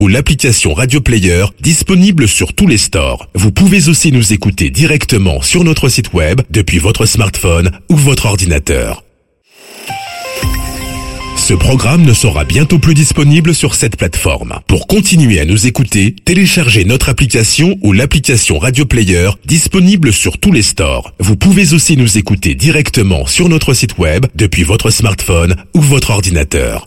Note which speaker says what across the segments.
Speaker 1: ou l'application Radio Player disponible sur tous les stores. Vous pouvez aussi nous écouter directement sur notre site web depuis votre smartphone ou votre ordinateur. Ce programme ne sera bientôt plus disponible sur cette plateforme. Pour continuer à nous écouter, téléchargez notre application ou l'application Radio Player disponible sur tous les stores. Vous pouvez aussi nous écouter directement sur notre site web depuis votre smartphone ou votre ordinateur.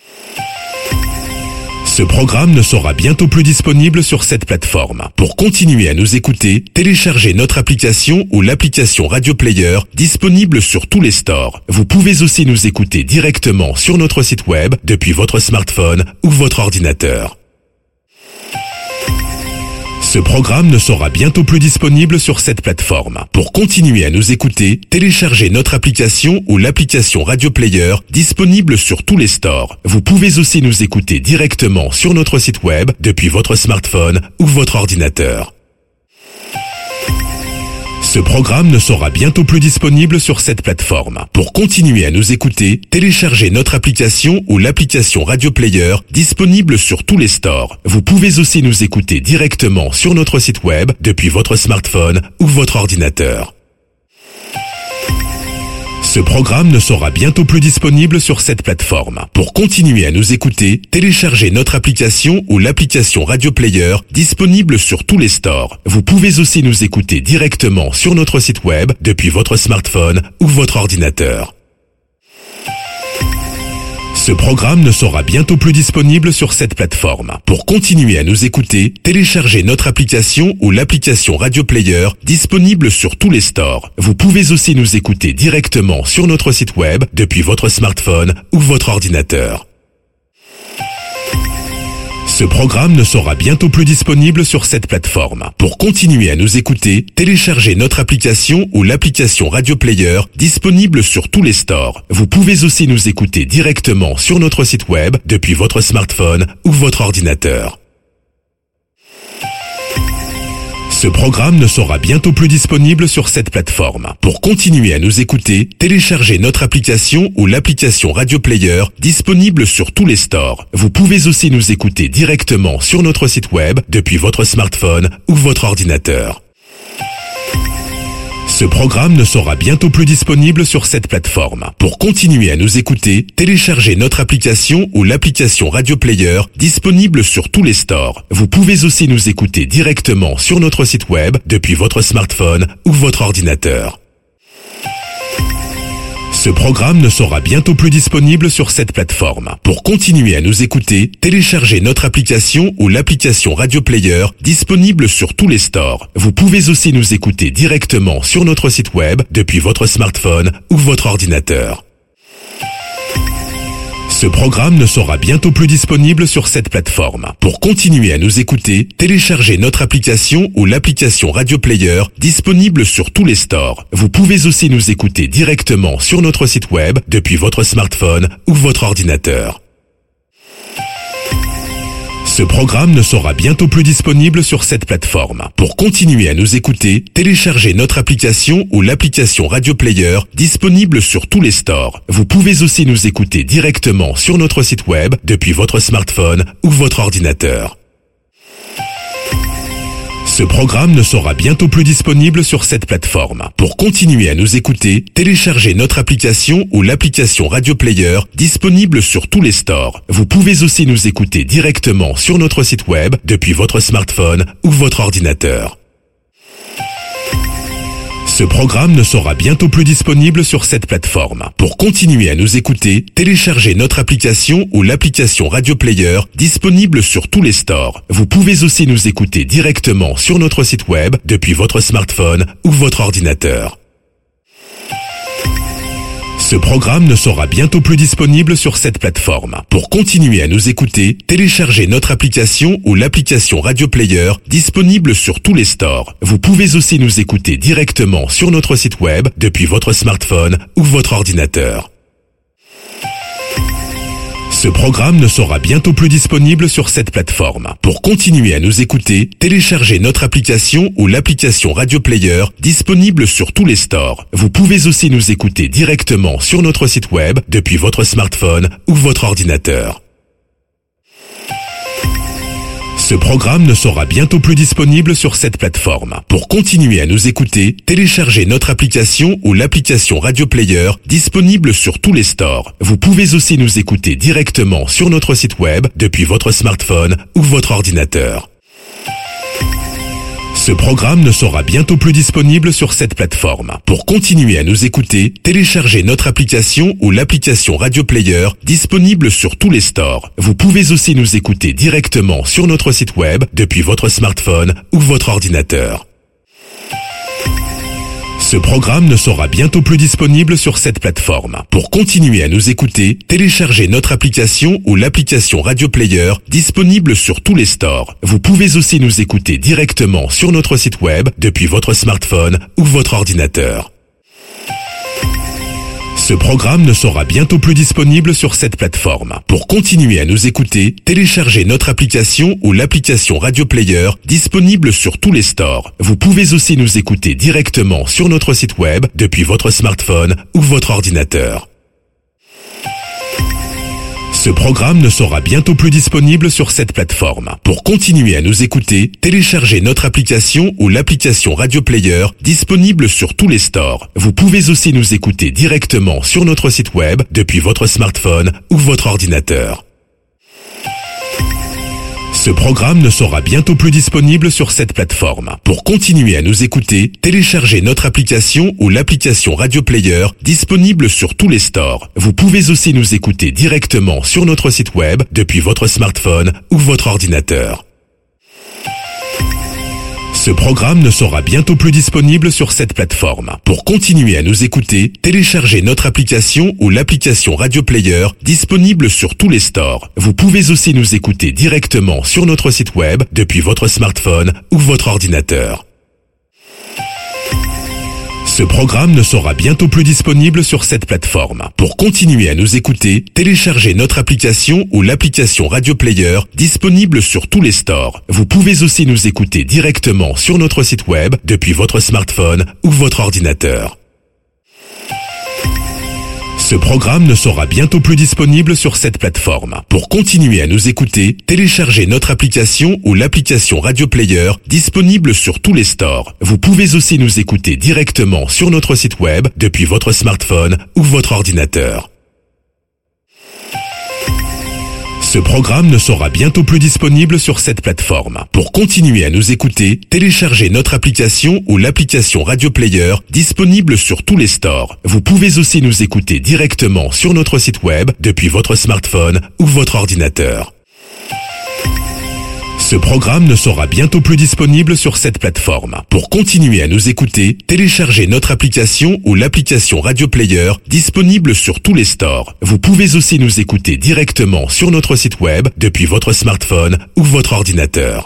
Speaker 1: Ce programme ne sera bientôt plus disponible sur cette plateforme. Pour continuer à nous écouter, téléchargez notre application ou l'application Radio Player disponible sur tous les stores. Vous pouvez aussi nous écouter directement sur notre site web depuis votre smartphone ou votre ordinateur. Ce programme ne sera bientôt plus disponible sur cette plateforme. Pour continuer à nous écouter, téléchargez notre application ou l'application Radio Player disponible sur tous les stores. Vous pouvez aussi nous écouter directement sur notre site web depuis votre smartphone ou votre ordinateur. Ce programme ne sera bientôt plus disponible sur cette plateforme. Pour continuer à nous écouter, téléchargez notre application ou l'application Radio Player disponible sur tous les stores. Vous pouvez aussi nous écouter directement sur notre site web depuis votre smartphone ou votre ordinateur. Ce programme ne sera bientôt plus disponible sur cette plateforme. Pour continuer à nous écouter, téléchargez notre application ou l'application Radio Player disponible sur tous les stores. Vous pouvez aussi nous écouter directement sur notre site web depuis votre smartphone ou votre ordinateur. Ce programme ne sera bientôt plus disponible sur cette plateforme. Pour continuer à nous écouter, téléchargez notre application ou l'application Radio Player disponible sur tous les stores. Vous pouvez aussi nous écouter directement sur notre site web depuis votre smartphone ou votre ordinateur. Ce programme ne sera bientôt plus disponible sur cette plateforme. Pour continuer à nous écouter, téléchargez notre application ou l'application Radio Player disponible sur tous les stores. Vous pouvez aussi nous écouter directement sur notre site web depuis votre smartphone ou votre ordinateur. Ce programme ne sera bientôt plus disponible sur cette plateforme. Pour continuer à nous écouter, téléchargez notre application ou l'application Radio Player disponible sur tous les stores. Vous pouvez aussi nous écouter directement sur notre site web depuis votre smartphone ou votre ordinateur. Ce programme ne sera bientôt plus disponible sur cette plateforme. Pour continuer à nous écouter, téléchargez notre application ou l'application Radio Player disponible sur tous les stores. Vous pouvez aussi nous écouter directement sur notre site web depuis votre smartphone ou votre ordinateur. Ce programme ne sera bientôt plus disponible sur cette plateforme. Pour continuer à nous écouter, téléchargez notre application ou l'application Radio Player disponible sur tous les stores. Vous pouvez aussi nous écouter directement sur notre site web depuis votre smartphone ou votre ordinateur. Ce programme ne sera bientôt plus disponible sur cette plateforme. Pour continuer à nous écouter, téléchargez notre application ou l'application Radio Player disponible sur tous les stores. Vous pouvez aussi nous écouter directement sur notre site web depuis votre smartphone ou votre ordinateur. Ce programme ne sera bientôt plus disponible sur cette plateforme. Pour continuer à nous écouter, téléchargez notre application ou l'application Radio Player disponible sur tous les stores. Vous pouvez aussi nous écouter directement sur notre site web depuis votre smartphone ou votre ordinateur. Ce programme ne sera bientôt plus disponible sur cette plateforme. Pour continuer à nous écouter, téléchargez notre application ou l'application Radio Player disponible sur tous les stores. Vous pouvez aussi nous écouter directement sur notre site web depuis votre smartphone ou votre ordinateur. Ce programme ne sera bientôt plus disponible sur cette plateforme. Pour continuer à nous écouter, téléchargez notre application ou l'application Radio Player disponible sur tous les stores. Vous pouvez aussi nous écouter directement sur notre site web depuis votre smartphone ou votre ordinateur. Ce programme ne sera bientôt plus disponible sur cette plateforme. Pour continuer à nous écouter, téléchargez notre application ou l'application Radio Player disponible sur tous les stores. Vous pouvez aussi nous écouter directement sur notre site web depuis votre smartphone ou votre ordinateur. Ce programme ne sera bientôt plus disponible sur cette plateforme. Pour continuer à nous écouter, téléchargez notre application ou l'application Radio Player disponible sur tous les stores. Vous pouvez aussi nous écouter directement sur notre site web depuis votre smartphone ou votre ordinateur. Ce programme ne sera bientôt plus disponible sur cette plateforme. Pour continuer à nous écouter, téléchargez notre application ou l'application Radio Player disponible sur tous les stores. Vous pouvez aussi nous écouter directement sur notre site web depuis votre smartphone ou votre ordinateur. Ce programme ne sera bientôt plus disponible sur cette plateforme. Pour continuer à nous écouter, téléchargez notre application ou l'application Radio Player disponible sur tous les stores. Vous pouvez aussi nous écouter directement sur notre site web depuis votre smartphone ou votre ordinateur. Ce programme ne sera bientôt plus disponible sur cette plateforme. Pour continuer à nous écouter, téléchargez notre application ou l'application Radio Player disponible sur tous les stores. Vous pouvez aussi nous écouter directement sur notre site web depuis votre smartphone ou votre ordinateur. Ce programme ne sera bientôt plus disponible sur cette plateforme. Pour continuer à nous écouter, téléchargez notre application ou l'application Radio Player disponible sur tous les stores. Vous pouvez aussi nous écouter directement sur notre site web depuis votre smartphone ou votre ordinateur. Ce programme ne sera bientôt plus disponible sur cette plateforme. Pour continuer à nous écouter, téléchargez notre application ou l'application Radio Player disponible sur tous les stores. Vous pouvez aussi nous écouter directement sur notre site web depuis votre smartphone ou votre ordinateur. Ce programme ne sera bientôt plus disponible sur cette plateforme. Pour continuer à nous écouter, téléchargez notre application ou l'application Radio Player disponible sur tous les stores. Vous pouvez aussi nous écouter directement sur notre site web depuis votre smartphone ou votre ordinateur. Ce programme ne sera bientôt plus disponible sur cette plateforme. Pour continuer à nous écouter, téléchargez notre application ou l'application Radio Player disponible sur tous les stores. Vous pouvez aussi nous écouter directement sur notre site web depuis votre smartphone ou votre ordinateur. Ce programme ne sera bientôt plus disponible sur cette plateforme. Pour continuer à nous écouter, téléchargez notre application ou l'application Radio Player disponible sur tous les stores. Vous pouvez aussi nous écouter directement sur notre site web depuis votre smartphone ou votre ordinateur. Ce programme ne sera bientôt plus disponible sur cette plateforme. Pour continuer à nous écouter, téléchargez notre application ou l'application Radio Player disponible sur tous les stores. Vous pouvez aussi nous écouter directement sur notre site web depuis votre smartphone ou votre ordinateur. Ce programme ne sera bientôt plus disponible sur cette plateforme. Pour continuer à nous écouter, téléchargez notre application ou l'application Radio Player disponible sur tous les stores. Vous pouvez aussi nous écouter directement sur notre site web depuis votre smartphone ou votre ordinateur. Ce programme ne sera bientôt plus disponible sur cette plateforme. Pour continuer à nous écouter, téléchargez notre application ou l'application Radio Player disponible sur tous les stores. Vous pouvez aussi nous écouter directement sur notre site web depuis votre smartphone ou votre ordinateur.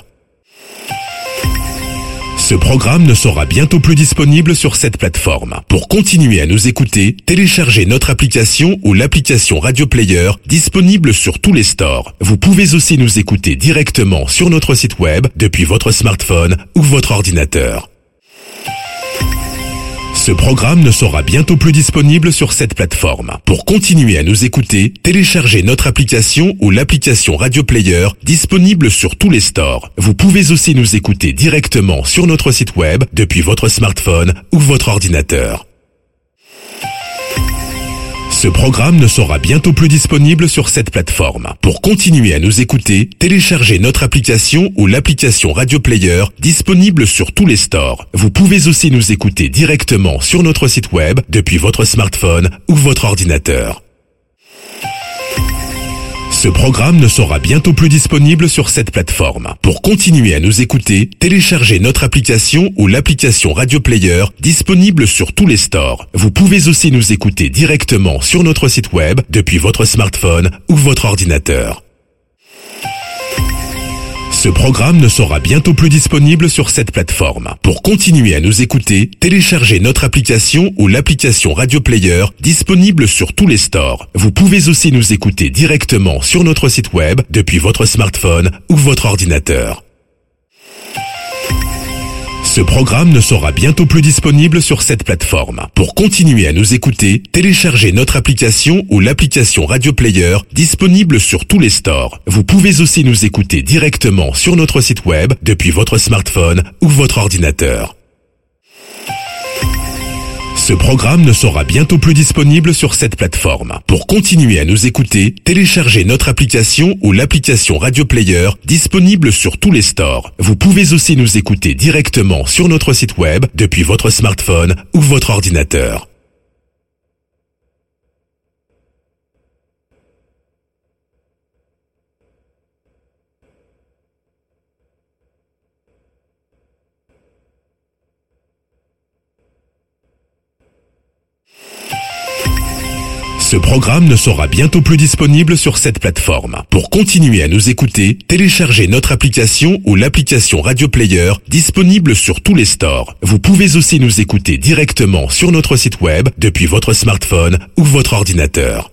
Speaker 1: Ce programme ne sera bientôt plus disponible sur cette plateforme. Pour continuer à nous écouter, téléchargez notre application ou l'application Radio Player disponible sur tous les stores. Vous pouvez aussi nous écouter directement sur notre site web depuis votre smartphone ou votre ordinateur. Ce programme ne sera bientôt plus disponible sur cette plateforme. Pour continuer à nous écouter, téléchargez notre application ou l'application Radio Player disponible sur tous les stores. Vous pouvez aussi nous écouter directement sur notre site web depuis votre smartphone ou votre ordinateur. Ce programme ne sera bientôt plus disponible sur cette plateforme. Pour continuer à nous écouter, téléchargez notre application ou l'application Radio Player disponible sur tous les stores. Vous pouvez aussi nous écouter directement sur notre site web depuis votre smartphone ou votre ordinateur. Ce programme ne sera bientôt plus disponible sur cette plateforme. Pour continuer à nous écouter, téléchargez notre application ou l'application Radio Player disponible sur tous les stores. Vous pouvez aussi nous écouter directement sur notre site web depuis votre smartphone ou votre ordinateur. Ce programme ne sera bientôt plus disponible sur cette plateforme. Pour continuer à nous écouter, téléchargez notre application ou l'application Radio Player disponible sur tous les stores. Vous pouvez aussi nous écouter directement sur notre site web depuis votre smartphone ou votre ordinateur. Ce programme ne sera bientôt plus disponible sur cette plateforme. Pour continuer à nous écouter, téléchargez notre application ou l'application Radio Player disponible sur tous les stores. Vous pouvez aussi nous écouter directement sur notre site web depuis votre smartphone ou votre ordinateur. Ce programme ne sera bientôt plus disponible sur cette plateforme. Pour continuer à nous écouter, téléchargez notre application ou l'application Radio Player disponible sur tous les stores. Vous pouvez aussi nous écouter directement sur notre site web depuis votre smartphone ou votre ordinateur. Ce programme ne sera bientôt plus disponible sur cette plateforme. Pour continuer à nous écouter, téléchargez notre application ou l'application Radio Player disponible sur tous les stores. Vous pouvez aussi nous écouter directement sur notre site web depuis votre smartphone ou votre ordinateur.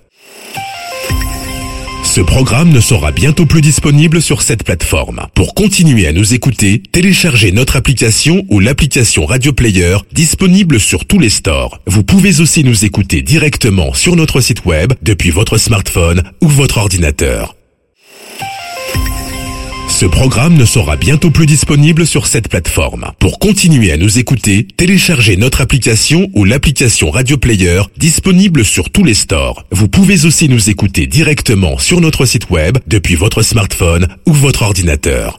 Speaker 1: Ce programme ne sera bientôt plus disponible sur cette plateforme. Pour continuer à nous écouter, téléchargez notre application ou l'application Radio Player disponible sur tous les stores. Vous pouvez aussi nous écouter directement sur notre site web depuis votre smartphone ou votre ordinateur. Ce programme ne sera bientôt plus disponible sur cette plateforme. Pour continuer à nous écouter, téléchargez notre application ou l'application Radio Player disponible sur tous les stores. Vous pouvez aussi nous écouter directement sur notre site web depuis votre smartphone ou votre ordinateur.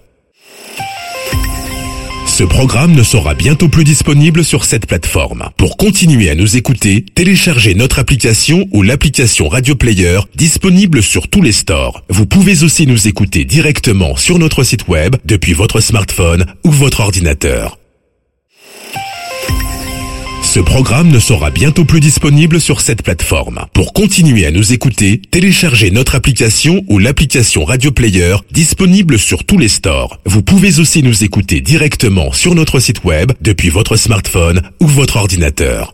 Speaker 1: Ce programme ne sera bientôt plus disponible sur cette plateforme. Pour continuer à nous écouter, téléchargez notre application ou l'application Radio Player disponible sur tous les stores. Vous pouvez aussi nous écouter directement sur notre site web depuis votre smartphone ou votre ordinateur. Ce programme ne sera bientôt plus disponible sur cette plateforme. Pour continuer à nous écouter, téléchargez notre application ou l'application Radio Player disponible sur tous les stores. Vous pouvez aussi nous écouter directement sur notre site web depuis votre smartphone ou votre ordinateur.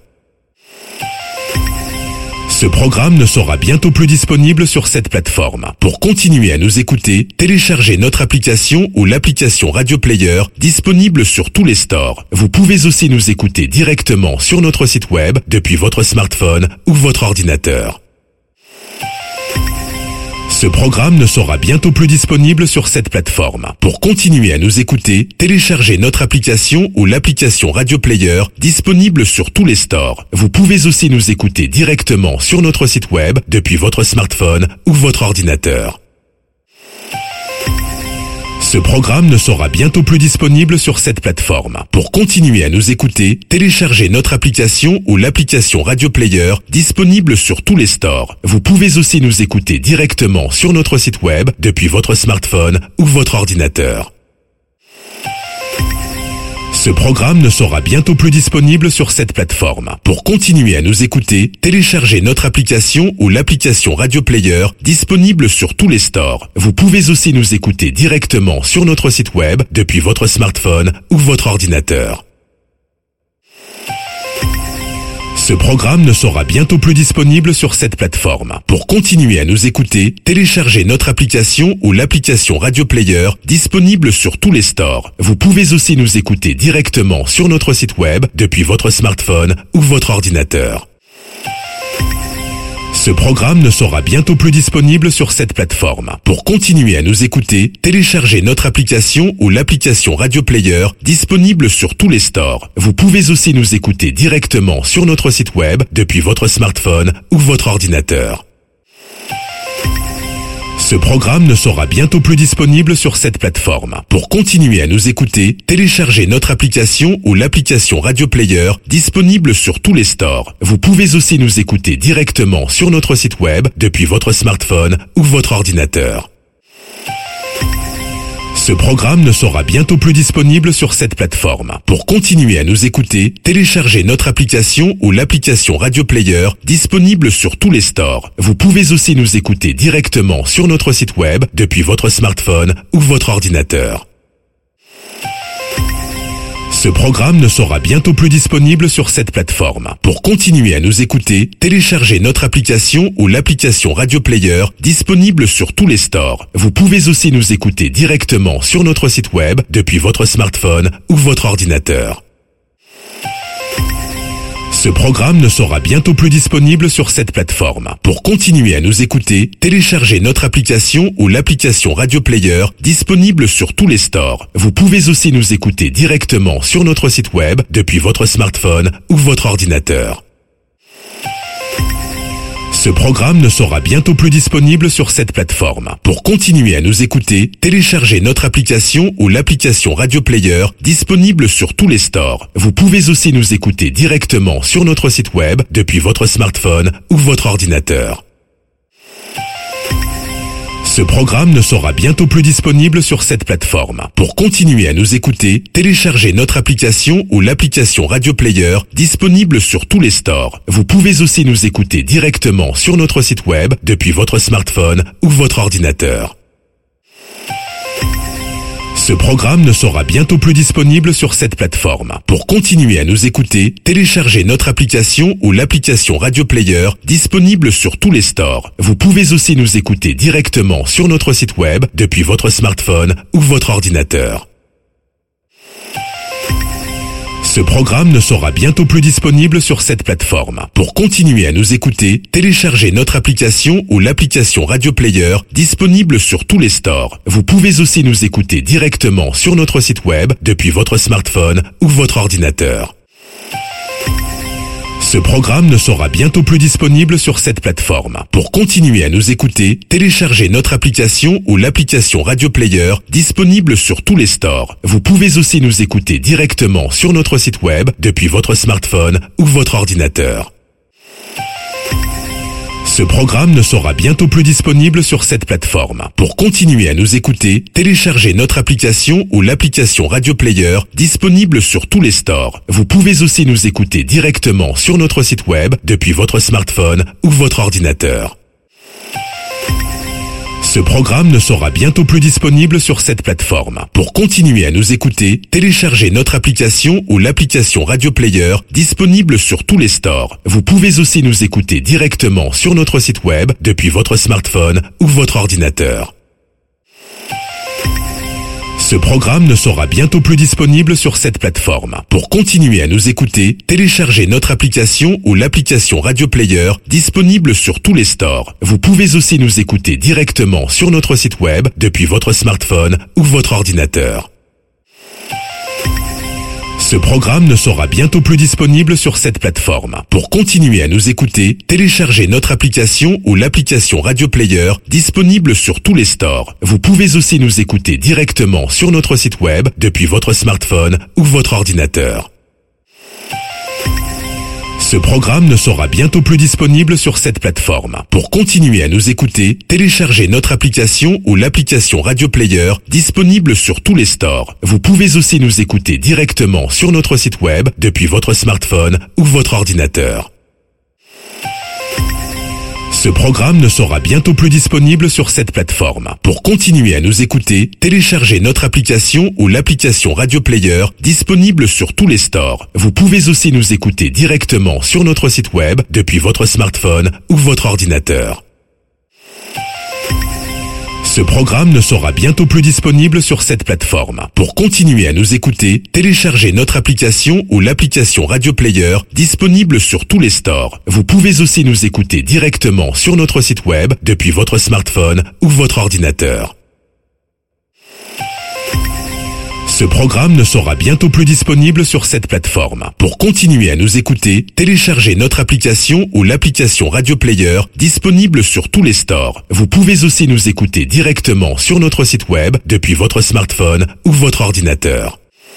Speaker 1: Ce programme ne sera bientôt plus disponible sur cette plateforme. Pour continuer à nous écouter, téléchargez notre application ou l'application Radio Player disponible sur tous les stores. Vous pouvez aussi nous écouter directement sur notre site web depuis votre smartphone ou votre ordinateur. Ce programme ne sera bientôt plus disponible sur cette plateforme. Pour continuer à nous écouter, téléchargez notre application ou l'application Radio Player disponible sur tous les stores. Vous pouvez aussi nous écouter directement sur notre site web depuis votre smartphone ou votre ordinateur. Ce programme ne sera bientôt plus disponible sur cette plateforme. Pour continuer à nous écouter, téléchargez notre application ou l'application Radio Player disponible sur tous les stores. Vous pouvez aussi nous écouter directement sur notre site web depuis votre smartphone ou votre ordinateur. Ce programme ne sera bientôt plus disponible sur cette plateforme. Pour continuer à nous écouter, téléchargez notre application ou l'application Radio Player disponible sur tous les stores. Vous pouvez aussi nous écouter directement sur notre site web depuis votre smartphone ou votre ordinateur. Ce programme ne sera bientôt plus disponible sur cette plateforme. Pour continuer à nous écouter, téléchargez notre application ou l'application Radio Player disponible sur tous les stores. Vous pouvez aussi nous écouter directement sur notre site web depuis votre smartphone ou votre ordinateur. Ce programme ne sera bientôt plus disponible sur cette plateforme. Pour continuer à nous écouter, téléchargez notre application ou l'application Radio Player disponible sur tous les stores. Vous pouvez aussi nous écouter directement sur notre site web depuis votre smartphone ou votre ordinateur. Ce programme ne sera bientôt plus disponible sur cette plateforme. Pour continuer à nous écouter, téléchargez notre application ou l'application Radio Player disponible sur tous les stores. Vous pouvez aussi nous écouter directement sur notre site web depuis votre smartphone ou votre ordinateur. Ce programme ne sera bientôt plus disponible sur cette plateforme. Pour continuer à nous écouter, téléchargez notre application ou l'application Radio Player disponible sur tous les stores. Vous pouvez aussi nous écouter directement sur notre site web depuis votre smartphone ou votre ordinateur. Ce programme ne sera bientôt plus disponible sur cette plateforme. Pour continuer à nous écouter, téléchargez notre application ou l'application Radio Player disponible sur tous les stores. Vous pouvez aussi nous écouter directement sur notre site web depuis votre smartphone ou votre ordinateur. Ce programme ne sera bientôt plus disponible sur cette plateforme. Pour continuer à nous écouter, téléchargez notre application ou l'application Radio Player disponible sur tous les stores. Vous pouvez aussi nous écouter directement sur notre site web depuis votre smartphone ou votre ordinateur. Ce programme ne sera bientôt plus disponible sur cette plateforme. Pour continuer à nous écouter, téléchargez notre application ou l'application Radio Player disponible sur tous les stores. Vous pouvez aussi nous écouter directement sur notre site web depuis votre smartphone ou votre ordinateur. Ce programme ne sera bientôt plus disponible sur cette plateforme. Pour continuer à nous écouter, téléchargez notre application ou l'application Radio Player disponible sur tous les stores. Vous pouvez aussi nous écouter directement sur notre site web depuis votre smartphone ou votre ordinateur. Ce programme ne sera bientôt plus disponible sur cette plateforme. Pour continuer à nous écouter, téléchargez notre application ou l'application Radio Player disponible sur tous les stores. Vous pouvez aussi nous écouter directement sur notre site web depuis votre smartphone ou votre ordinateur. Ce programme ne sera bientôt plus disponible sur cette plateforme. Pour continuer à nous écouter, téléchargez notre application ou l'application Radio Player disponible sur tous les stores. Vous pouvez aussi nous écouter directement sur notre site web depuis votre smartphone ou votre ordinateur. Ce programme ne sera bientôt plus disponible sur cette plateforme. Pour continuer à nous écouter, téléchargez notre application ou l'application Radio Player disponible sur tous les stores. Vous pouvez aussi nous écouter directement sur notre site web depuis votre smartphone ou votre ordinateur. Ce programme ne sera bientôt plus disponible sur cette plateforme. Pour continuer à nous écouter, téléchargez notre application ou l'application Radio Player disponible sur tous les stores. Vous pouvez aussi nous écouter directement sur notre site web depuis votre smartphone ou votre ordinateur. Ce programme ne sera bientôt plus disponible sur cette plateforme. Pour continuer à nous écouter, téléchargez notre application ou l'application Radio Player disponible sur tous les stores. Vous pouvez aussi nous écouter directement sur notre site web depuis votre smartphone ou votre ordinateur. Ce programme ne sera bientôt plus disponible sur cette plateforme. Pour continuer à nous écouter, téléchargez notre application ou l'application Radio Player disponible sur tous les stores. Vous pouvez aussi nous écouter directement sur notre site web depuis votre smartphone ou votre ordinateur. Ce programme ne sera bientôt plus disponible sur cette plateforme. Pour continuer à nous écouter, téléchargez notre application ou l'application Radio Player disponible sur tous les stores. Vous pouvez aussi nous écouter directement sur notre site web depuis votre smartphone ou votre ordinateur. Ce programme ne sera bientôt plus disponible sur cette plateforme. Pour continuer à nous écouter, téléchargez notre application ou l'application Radio Player disponible sur tous les stores. Vous pouvez aussi nous écouter directement sur notre site web depuis votre smartphone ou votre ordinateur. Ce programme ne sera bientôt plus disponible sur cette plateforme. Pour continuer à nous écouter, téléchargez notre application ou l'application Radio Player disponible sur tous les stores. Vous pouvez aussi nous écouter directement sur notre site web depuis votre smartphone ou votre ordinateur. Ce programme ne sera bientôt plus disponible sur cette plateforme. Pour continuer à nous écouter, téléchargez notre application ou l'application Radio Player disponible sur tous les stores. Vous pouvez aussi nous écouter directement sur notre site web depuis votre smartphone ou votre ordinateur. Ce programme ne sera bientôt plus disponible sur cette plateforme. Pour continuer à nous écouter, téléchargez notre application ou l'application Radio Player disponible sur tous les stores. Vous pouvez aussi nous écouter directement sur notre site web depuis votre smartphone ou votre ordinateur.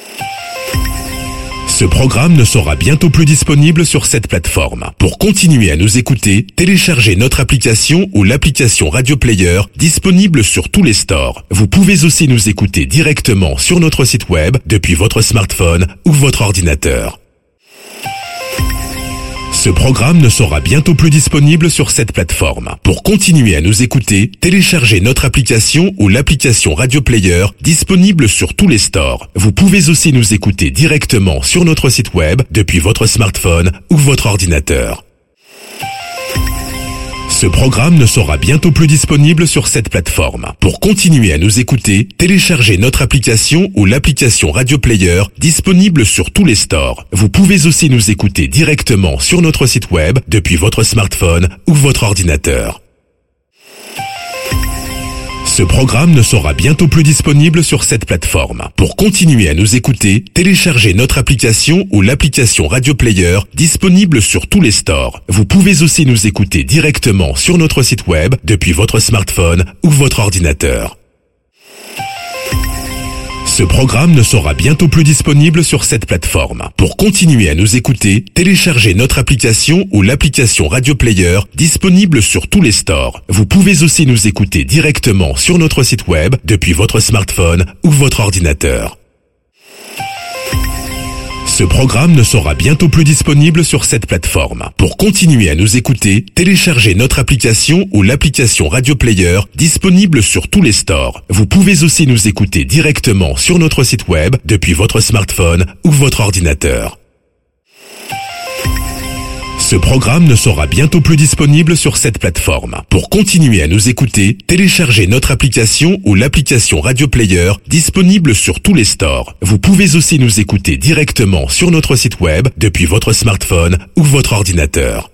Speaker 1: Ce programme ne sera bientôt plus disponible sur cette plateforme. Pour continuer à nous écouter, téléchargez notre application ou l'application Radio Player disponible sur tous les stores. Vous pouvez aussi nous écouter directement sur notre site web depuis votre smartphone ou votre ordinateur. Ce programme ne sera bientôt plus disponible sur cette plateforme. Pour continuer à nous écouter, téléchargez notre application ou l'application Radio Player disponible sur tous les stores. Vous pouvez aussi nous écouter directement sur notre site web depuis votre smartphone ou votre ordinateur. Ce programme ne sera bientôt plus disponible sur cette plateforme. Pour continuer à nous écouter, téléchargez notre application ou l'application Radio Player disponible sur tous les stores. Vous pouvez aussi nous écouter directement sur notre site web depuis votre smartphone ou votre ordinateur. Ce programme ne sera bientôt plus disponible sur cette plateforme. Pour continuer à nous écouter, téléchargez notre application ou l'application Radio Player disponible sur tous les stores. Vous pouvez aussi nous écouter directement sur notre site web depuis votre smartphone ou votre ordinateur. Ce programme ne sera bientôt plus disponible sur cette plateforme. Pour continuer à nous écouter, téléchargez notre application ou l'application Radio Player disponible sur tous les stores. Vous pouvez aussi nous écouter directement sur notre site web depuis votre smartphone ou votre ordinateur. Ce programme ne sera bientôt plus disponible sur cette plateforme. Pour continuer à nous écouter, téléchargez notre application ou l'application Radio Player disponible sur tous les stores. Vous pouvez aussi nous écouter directement sur notre site web depuis votre smartphone ou votre ordinateur. Ce programme ne sera bientôt plus disponible sur cette plateforme. Pour continuer à nous écouter, téléchargez notre application ou l'application Radio Player disponible sur tous les stores. Vous pouvez aussi nous écouter directement sur notre site web depuis votre smartphone ou votre ordinateur.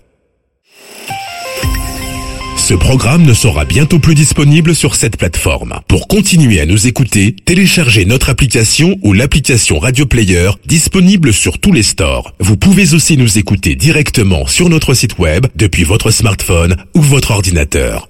Speaker 1: Ce programme ne sera bientôt plus disponible sur cette plateforme. Pour continuer à nous écouter, téléchargez notre application ou l'application Radio Player disponible sur tous les stores. Vous pouvez aussi nous écouter directement sur notre site web depuis votre smartphone ou votre ordinateur.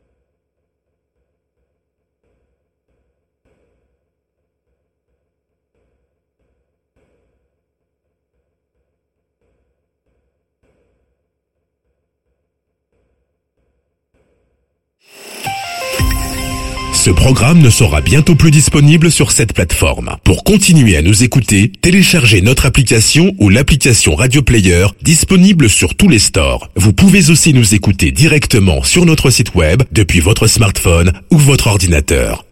Speaker 1: Ce programme ne sera bientôt plus disponible sur cette plateforme. Pour continuer à nous écouter, téléchargez notre application ou l'application Radio Player disponible sur tous les stores. Vous pouvez aussi nous écouter directement sur notre site web depuis votre smartphone ou votre ordinateur.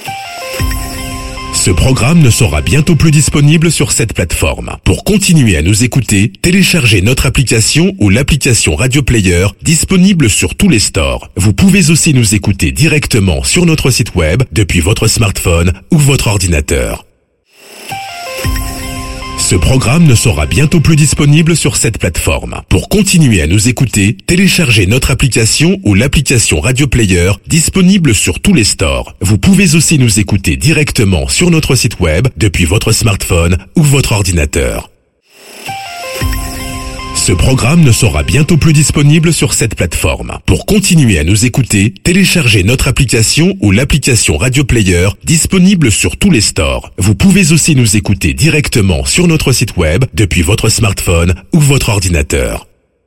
Speaker 1: Ce programme ne sera bientôt plus disponible sur cette plateforme. Pour continuer à nous écouter, téléchargez notre application ou l'application Radio Player disponible sur tous les stores. Vous pouvez aussi nous écouter directement sur notre site web depuis votre smartphone ou votre ordinateur. Ce programme ne sera bientôt plus disponible sur cette plateforme. Pour continuer à nous écouter, téléchargez notre application ou l'application Radio Player disponible sur tous les stores. Vous pouvez aussi nous écouter directement sur notre site web depuis votre smartphone ou votre ordinateur. Ce programme ne sera bientôt plus disponible sur cette plateforme. Pour continuer à nous écouter, téléchargez notre application ou l'application Radio Player disponible sur tous les stores. Vous pouvez aussi nous écouter directement sur notre site web depuis votre smartphone ou votre ordinateur.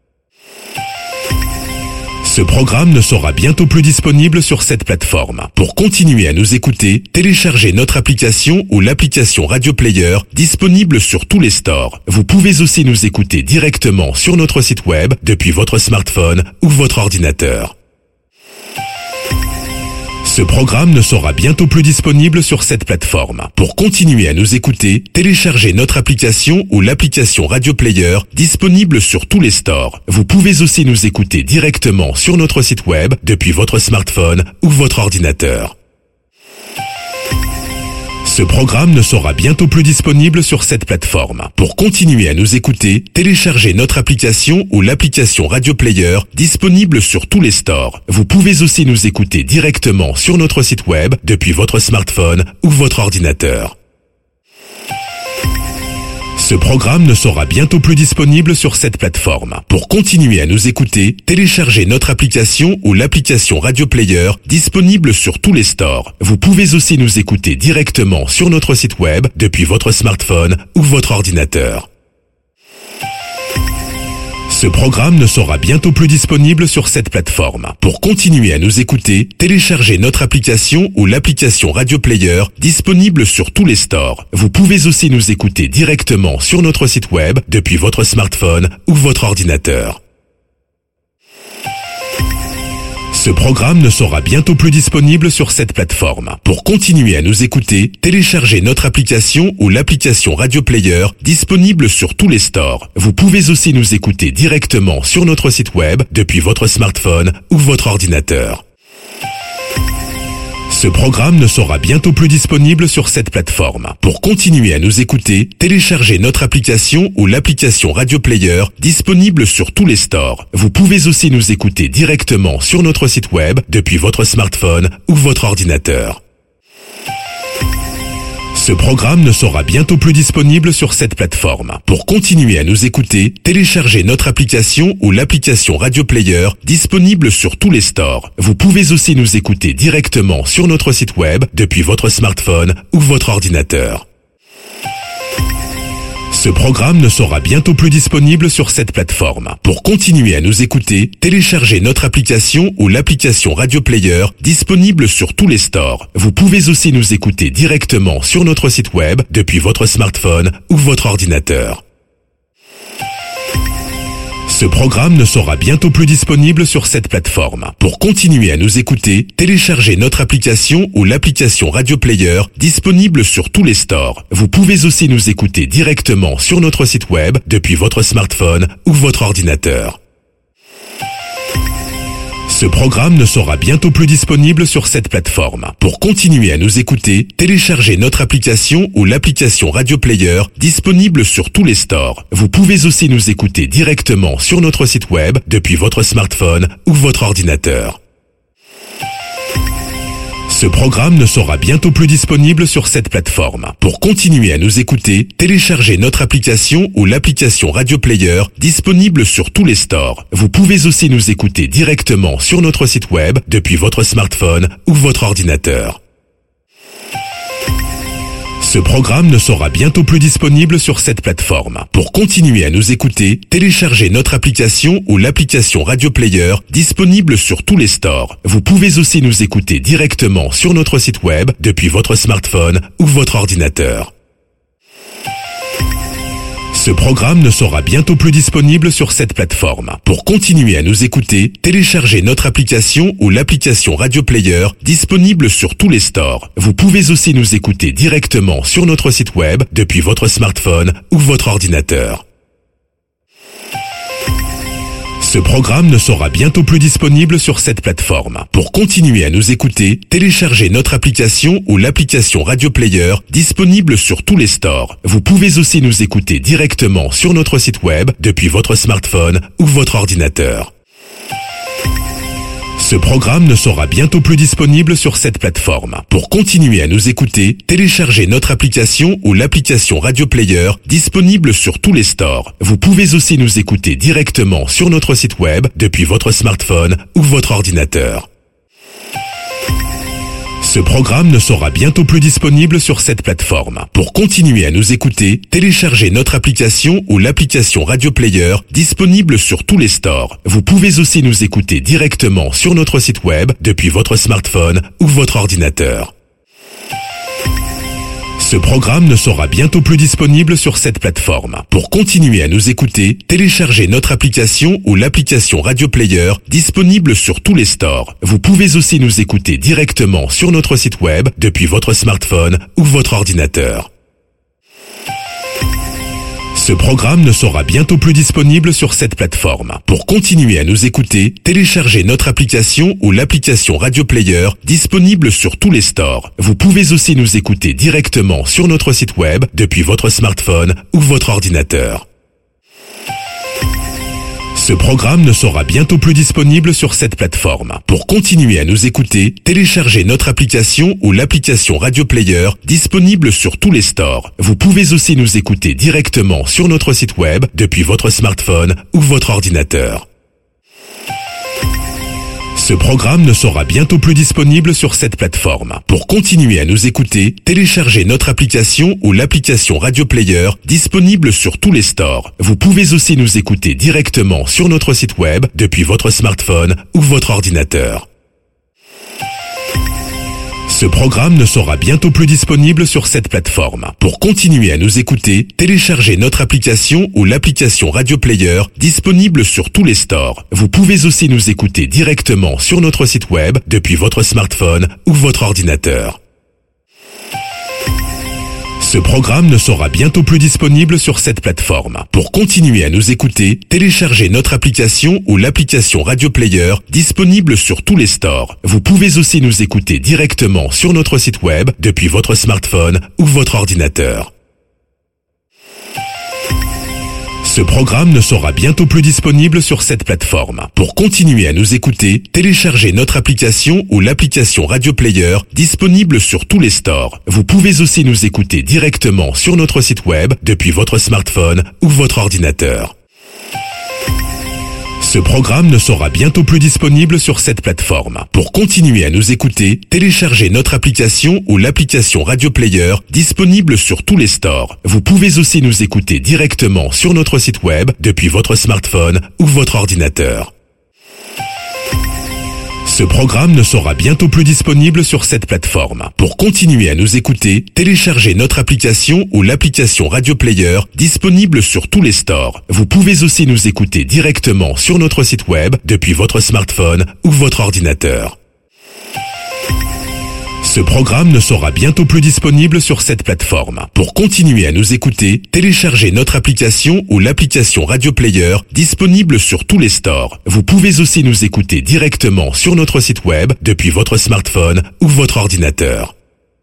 Speaker 1: Ce programme ne sera bientôt plus disponible sur cette plateforme. Pour continuer à nous écouter, téléchargez notre application ou l'application Radio Player disponible sur tous les stores. Vous pouvez aussi nous écouter directement sur notre site web depuis votre smartphone ou votre ordinateur. Ce programme ne sera bientôt plus disponible sur cette plateforme. Pour continuer à nous écouter, téléchargez notre application ou l'application Radio Player disponible sur tous les stores. Vous pouvez aussi nous écouter directement sur notre site web depuis votre smartphone ou votre ordinateur. Ce programme ne sera bientôt plus disponible sur cette plateforme. Pour continuer à nous écouter, téléchargez notre application ou l'application Radio Player disponible sur tous les stores. Vous pouvez aussi nous écouter directement sur notre site web depuis votre smartphone ou votre ordinateur. Ce programme ne sera bientôt plus disponible sur cette plateforme. Pour continuer à nous écouter, téléchargez notre application ou l'application Radio Player disponible sur tous les stores. Vous pouvez aussi nous écouter directement sur notre site web depuis votre smartphone ou votre ordinateur. Ce programme ne sera bientôt plus disponible sur cette plateforme. Pour continuer à nous écouter, téléchargez notre application ou l'application Radio Player disponible sur tous les stores. Vous pouvez aussi nous écouter directement sur notre site web depuis votre smartphone ou votre ordinateur. Ce programme ne sera bientôt plus disponible sur cette plateforme. Pour continuer à nous écouter, téléchargez notre application ou l'application Radio Player disponible sur tous les stores. Vous pouvez aussi nous écouter directement sur notre site web depuis votre smartphone ou votre ordinateur. Ce programme ne sera bientôt plus disponible sur cette plateforme. Pour continuer à nous écouter, téléchargez notre application ou l'application Radio Player disponible sur tous les stores. Vous pouvez aussi nous écouter directement sur notre site web depuis votre smartphone ou votre ordinateur. Ce programme ne sera bientôt plus disponible sur cette plateforme. Pour continuer à nous écouter, téléchargez notre application ou l'application Radio Player disponible sur tous les stores. Vous pouvez aussi nous écouter directement sur notre site web depuis votre smartphone ou votre ordinateur. Ce programme ne sera bientôt plus disponible sur cette plateforme. Pour continuer à nous écouter, téléchargez notre application ou l'application Radio Player disponible sur tous les stores. Vous pouvez aussi nous écouter directement sur notre site web depuis votre smartphone ou votre ordinateur. Ce programme ne sera bientôt plus disponible sur cette plateforme. Pour continuer à nous écouter, téléchargez notre application ou l'application Radio Player disponible sur tous les stores. Vous pouvez aussi nous écouter directement sur notre site web depuis votre smartphone ou votre ordinateur. Ce programme ne sera bientôt plus disponible sur cette plateforme. Pour continuer à nous écouter, téléchargez notre application ou l'application Radio Player disponible sur tous les stores. Vous pouvez aussi nous écouter directement sur notre site web depuis votre smartphone ou votre ordinateur. Ce programme ne sera bientôt plus disponible sur cette plateforme. Pour continuer à nous écouter, téléchargez notre application ou l'application Radio Player disponible sur tous les stores. Vous pouvez aussi nous écouter directement sur notre site web depuis votre smartphone ou votre ordinateur. Ce programme ne sera bientôt plus disponible sur cette plateforme. Pour continuer à nous écouter, téléchargez notre application ou l'application Radio Player disponible sur tous les stores. Vous pouvez aussi nous écouter directement sur notre site web depuis votre smartphone ou votre ordinateur. Ce programme ne sera bientôt plus disponible sur cette plateforme. Pour continuer à nous écouter, téléchargez notre application ou l'application Radio Player disponible sur tous les stores. Vous pouvez aussi nous écouter directement sur notre site web depuis votre smartphone ou votre ordinateur. Ce programme ne sera bientôt plus disponible sur cette plateforme. Pour continuer à nous écouter, téléchargez notre application ou l'application Radio Player disponible sur tous les stores. Vous pouvez aussi nous écouter directement sur notre site web depuis votre smartphone ou votre ordinateur. Ce programme ne sera bientôt plus disponible sur cette plateforme. Pour continuer à nous écouter, téléchargez notre application ou l'application Radio Player disponible sur tous les stores. Vous pouvez aussi nous écouter directement sur notre site web depuis votre smartphone ou votre ordinateur. Ce programme ne sera bientôt plus disponible sur cette plateforme. Pour continuer à nous écouter, téléchargez notre application ou l'application Radio Player disponible sur tous les stores. Vous pouvez aussi nous écouter directement sur notre site web depuis votre smartphone ou votre ordinateur. Ce programme ne sera bientôt plus disponible sur cette plateforme. Pour continuer à nous écouter, téléchargez notre application ou l'application Radio Player disponible sur tous les stores. Vous pouvez aussi nous écouter directement sur notre site web depuis votre smartphone ou votre ordinateur. Ce programme ne sera bientôt plus disponible sur cette plateforme. Pour continuer à nous écouter, téléchargez notre application ou l'application Radio Player disponible sur tous les stores. Vous pouvez aussi nous écouter directement sur notre site web depuis votre smartphone ou votre ordinateur. Ce programme ne sera bientôt plus disponible sur cette plateforme. Pour continuer à nous écouter, téléchargez notre application ou l'application Radio Player disponible sur tous les stores. Vous pouvez aussi nous écouter directement sur notre site web depuis votre smartphone ou votre ordinateur. Ce Ce programme ne sera bientôt plus disponible sur cette plateforme. Pour continuer à nous écouter, téléchargez notre application ou l'application Radio Player disponible sur tous les stores. Vous pouvez aussi nous écouter directement sur notre site web depuis votre smartphone ou votre ordinateur. Ce programme ne sera bientôt plus disponible sur cette plateforme. Pour continuer à nous écouter, téléchargez notre application ou l'application Radio Player disponible sur tous les stores. Vous pouvez aussi nous écouter directement sur notre site web depuis votre smartphone ou votre ordinateur. Ce programme ne sera bientôt plus disponible sur cette plateforme. Pour continuer à nous écouter, téléchargez notre application ou l'application Radio Player disponible sur tous les stores. Vous pouvez aussi nous écouter directement sur notre site web depuis votre smartphone ou votre ordinateur. Ce programme ne sera bientôt plus disponible sur cette plateforme. Pour continuer à nous écouter, téléchargez notre application ou l'application Radio Player disponible sur tous les stores. Vous pouvez aussi nous écouter directement sur notre site web depuis votre smartphone ou votre ordinateur. Ce programme ne sera bientôt plus disponible sur cette plateforme. Pour continuer à nous écouter, téléchargez notre application ou l'application Radio Player disponible sur tous les stores. Vous pouvez aussi nous écouter directement sur notre site web depuis votre smartphone ou votre ordinateur. Ce programme ne sera bientôt plus disponible sur cette plateforme. Pour continuer à nous écouter, téléchargez notre application ou l'application Radio Player disponible sur tous les stores. Vous pouvez aussi nous écouter directement sur notre site web depuis votre smartphone ou votre ordinateur. Ce programme ne sera bientôt plus disponible sur cette plateforme. Pour continuer à nous écouter, téléchargez notre application ou l'application Radio Player disponible sur tous les stores. Vous pouvez aussi nous écouter directement sur notre site web depuis votre smartphone ou votre ordinateur.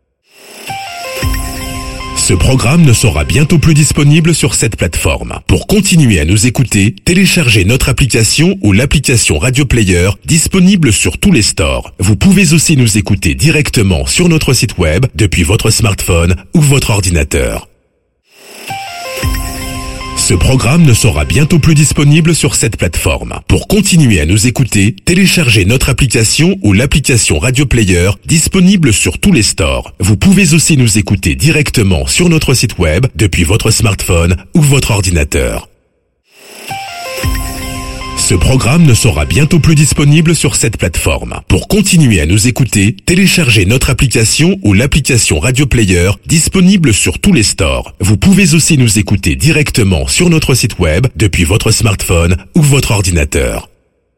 Speaker 1: Ce programme ne sera bientôt plus disponible sur cette plateforme. Pour continuer à nous écouter, téléchargez notre application ou l'application Radio Player disponible sur tous les stores. Vous pouvez aussi nous écouter directement sur notre site web depuis votre smartphone ou votre ordinateur. Ce programme ne sera bientôt plus disponible sur cette plateforme. Pour continuer à nous écouter, téléchargez notre application ou l'application Radio Player disponible sur tous les stores. Vous pouvez aussi nous écouter directement sur notre site web depuis votre smartphone ou votre ordinateur. Ce programme ne sera bientôt plus disponible sur cette plateforme. Pour continuer à nous écouter, téléchargez notre application ou l'application Radio Player disponible sur tous les stores. Vous pouvez aussi nous écouter directement sur notre site web depuis votre smartphone ou votre ordinateur.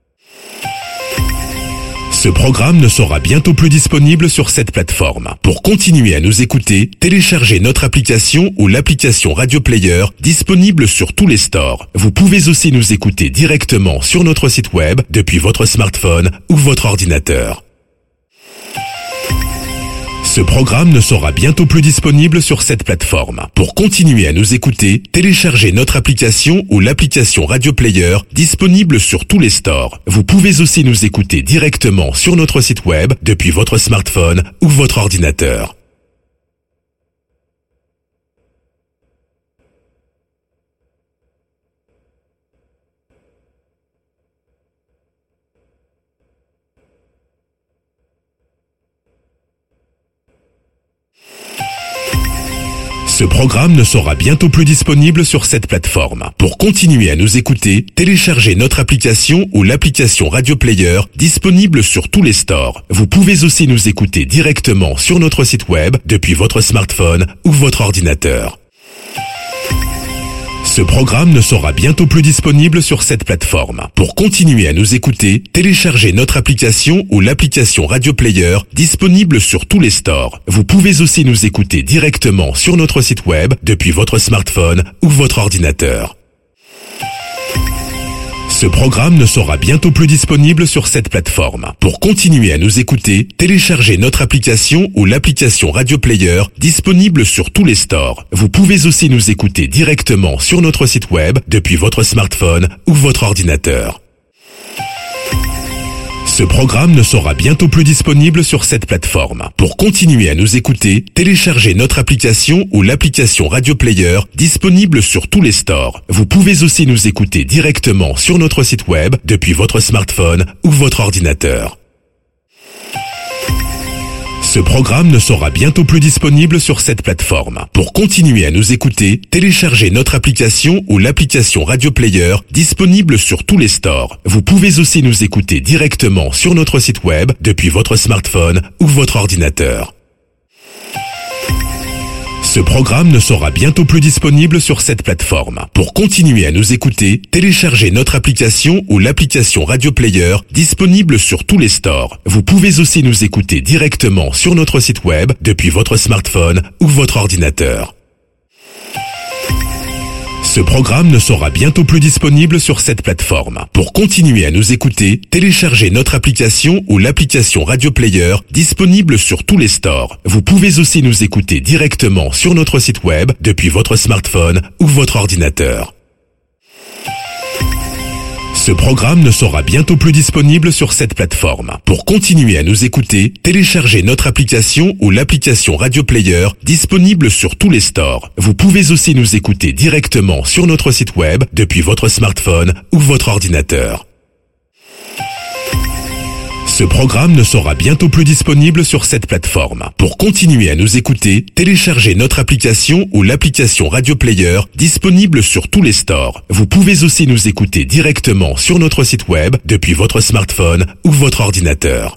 Speaker 1: Ce programme ne sera bientôt plus disponible sur cette plateforme. Pour continuer à nous écouter, téléchargez notre application ou l'application Radio Player disponible sur tous les stores. Vous pouvez aussi nous écouter directement sur notre site web depuis votre smartphone ou votre ordinateur. Ce programme ne sera bientôt plus disponible sur cette plateforme. Pour continuer à nous écouter, téléchargez notre application ou l'application Radio Player disponible sur tous les stores. Vous pouvez aussi nous écouter directement sur notre site web depuis votre smartphone ou votre ordinateur. Ce programme ne sera bientôt plus disponible sur cette plateforme. Pour continuer à nous écouter, téléchargez notre application ou l'application Radio Player disponible sur tous les stores. Vous pouvez aussi nous écouter directement sur notre site web depuis votre smartphone ou votre ordinateur. Ce programme ne sera bientôt plus disponible sur cette plateforme. Pour continuer à nous écouter, téléchargez notre application ou l'application Radio Player disponible sur tous les stores. Vous pouvez aussi nous écouter directement sur notre site web depuis votre smartphone ou votre ordinateur. Ce programme ne sera bientôt plus disponible sur cette plateforme. Pour continuer à nous écouter, téléchargez notre application ou l'application Radio Player disponible sur tous les stores. Vous pouvez aussi nous écouter directement sur notre site web depuis votre smartphone ou votre ordinateur. Ce programme ne sera bientôt plus disponible sur cette plateforme. Pour continuer à nous écouter, téléchargez notre application ou l'application Radio Player disponible sur tous les stores. Vous pouvez aussi nous écouter directement sur notre site web depuis votre smartphone ou votre ordinateur. Ce programme ne sera bientôt plus disponible sur cette plateforme. Pour continuer à nous écouter, téléchargez notre application ou l'application Radio Player disponible sur tous les stores. Vous pouvez aussi nous écouter directement sur notre site web depuis votre smartphone ou votre ordinateur. Ce programme ne sera bientôt plus disponible sur cette plateforme. Pour continuer à nous écouter, téléchargez notre application ou l'application Radio Player disponible sur tous les stores. Vous pouvez aussi nous écouter directement sur notre site web depuis votre smartphone ou votre ordinateur. Ce programme ne sera bientôt plus disponible sur cette plateforme. Pour continuer à nous écouter, téléchargez notre application ou l'application Radio Player disponible sur tous les stores. Vous pouvez aussi nous écouter directement sur notre site web depuis votre smartphone ou votre ordinateur. Ce programme ne sera bientôt plus disponible sur cette plateforme. Pour continuer à nous écouter, téléchargez notre application ou l'application Radio Player disponible sur tous les stores. Vous pouvez aussi nous écouter directement sur notre site web depuis votre smartphone ou votre ordinateur. Ce programme ne sera bientôt plus disponible sur cette plateforme. Pour continuer à nous écouter, téléchargez notre application ou l'application Radio Player disponible sur tous les stores. Vous pouvez aussi nous écouter directement sur notre site web depuis votre smartphone ou votre ordinateur.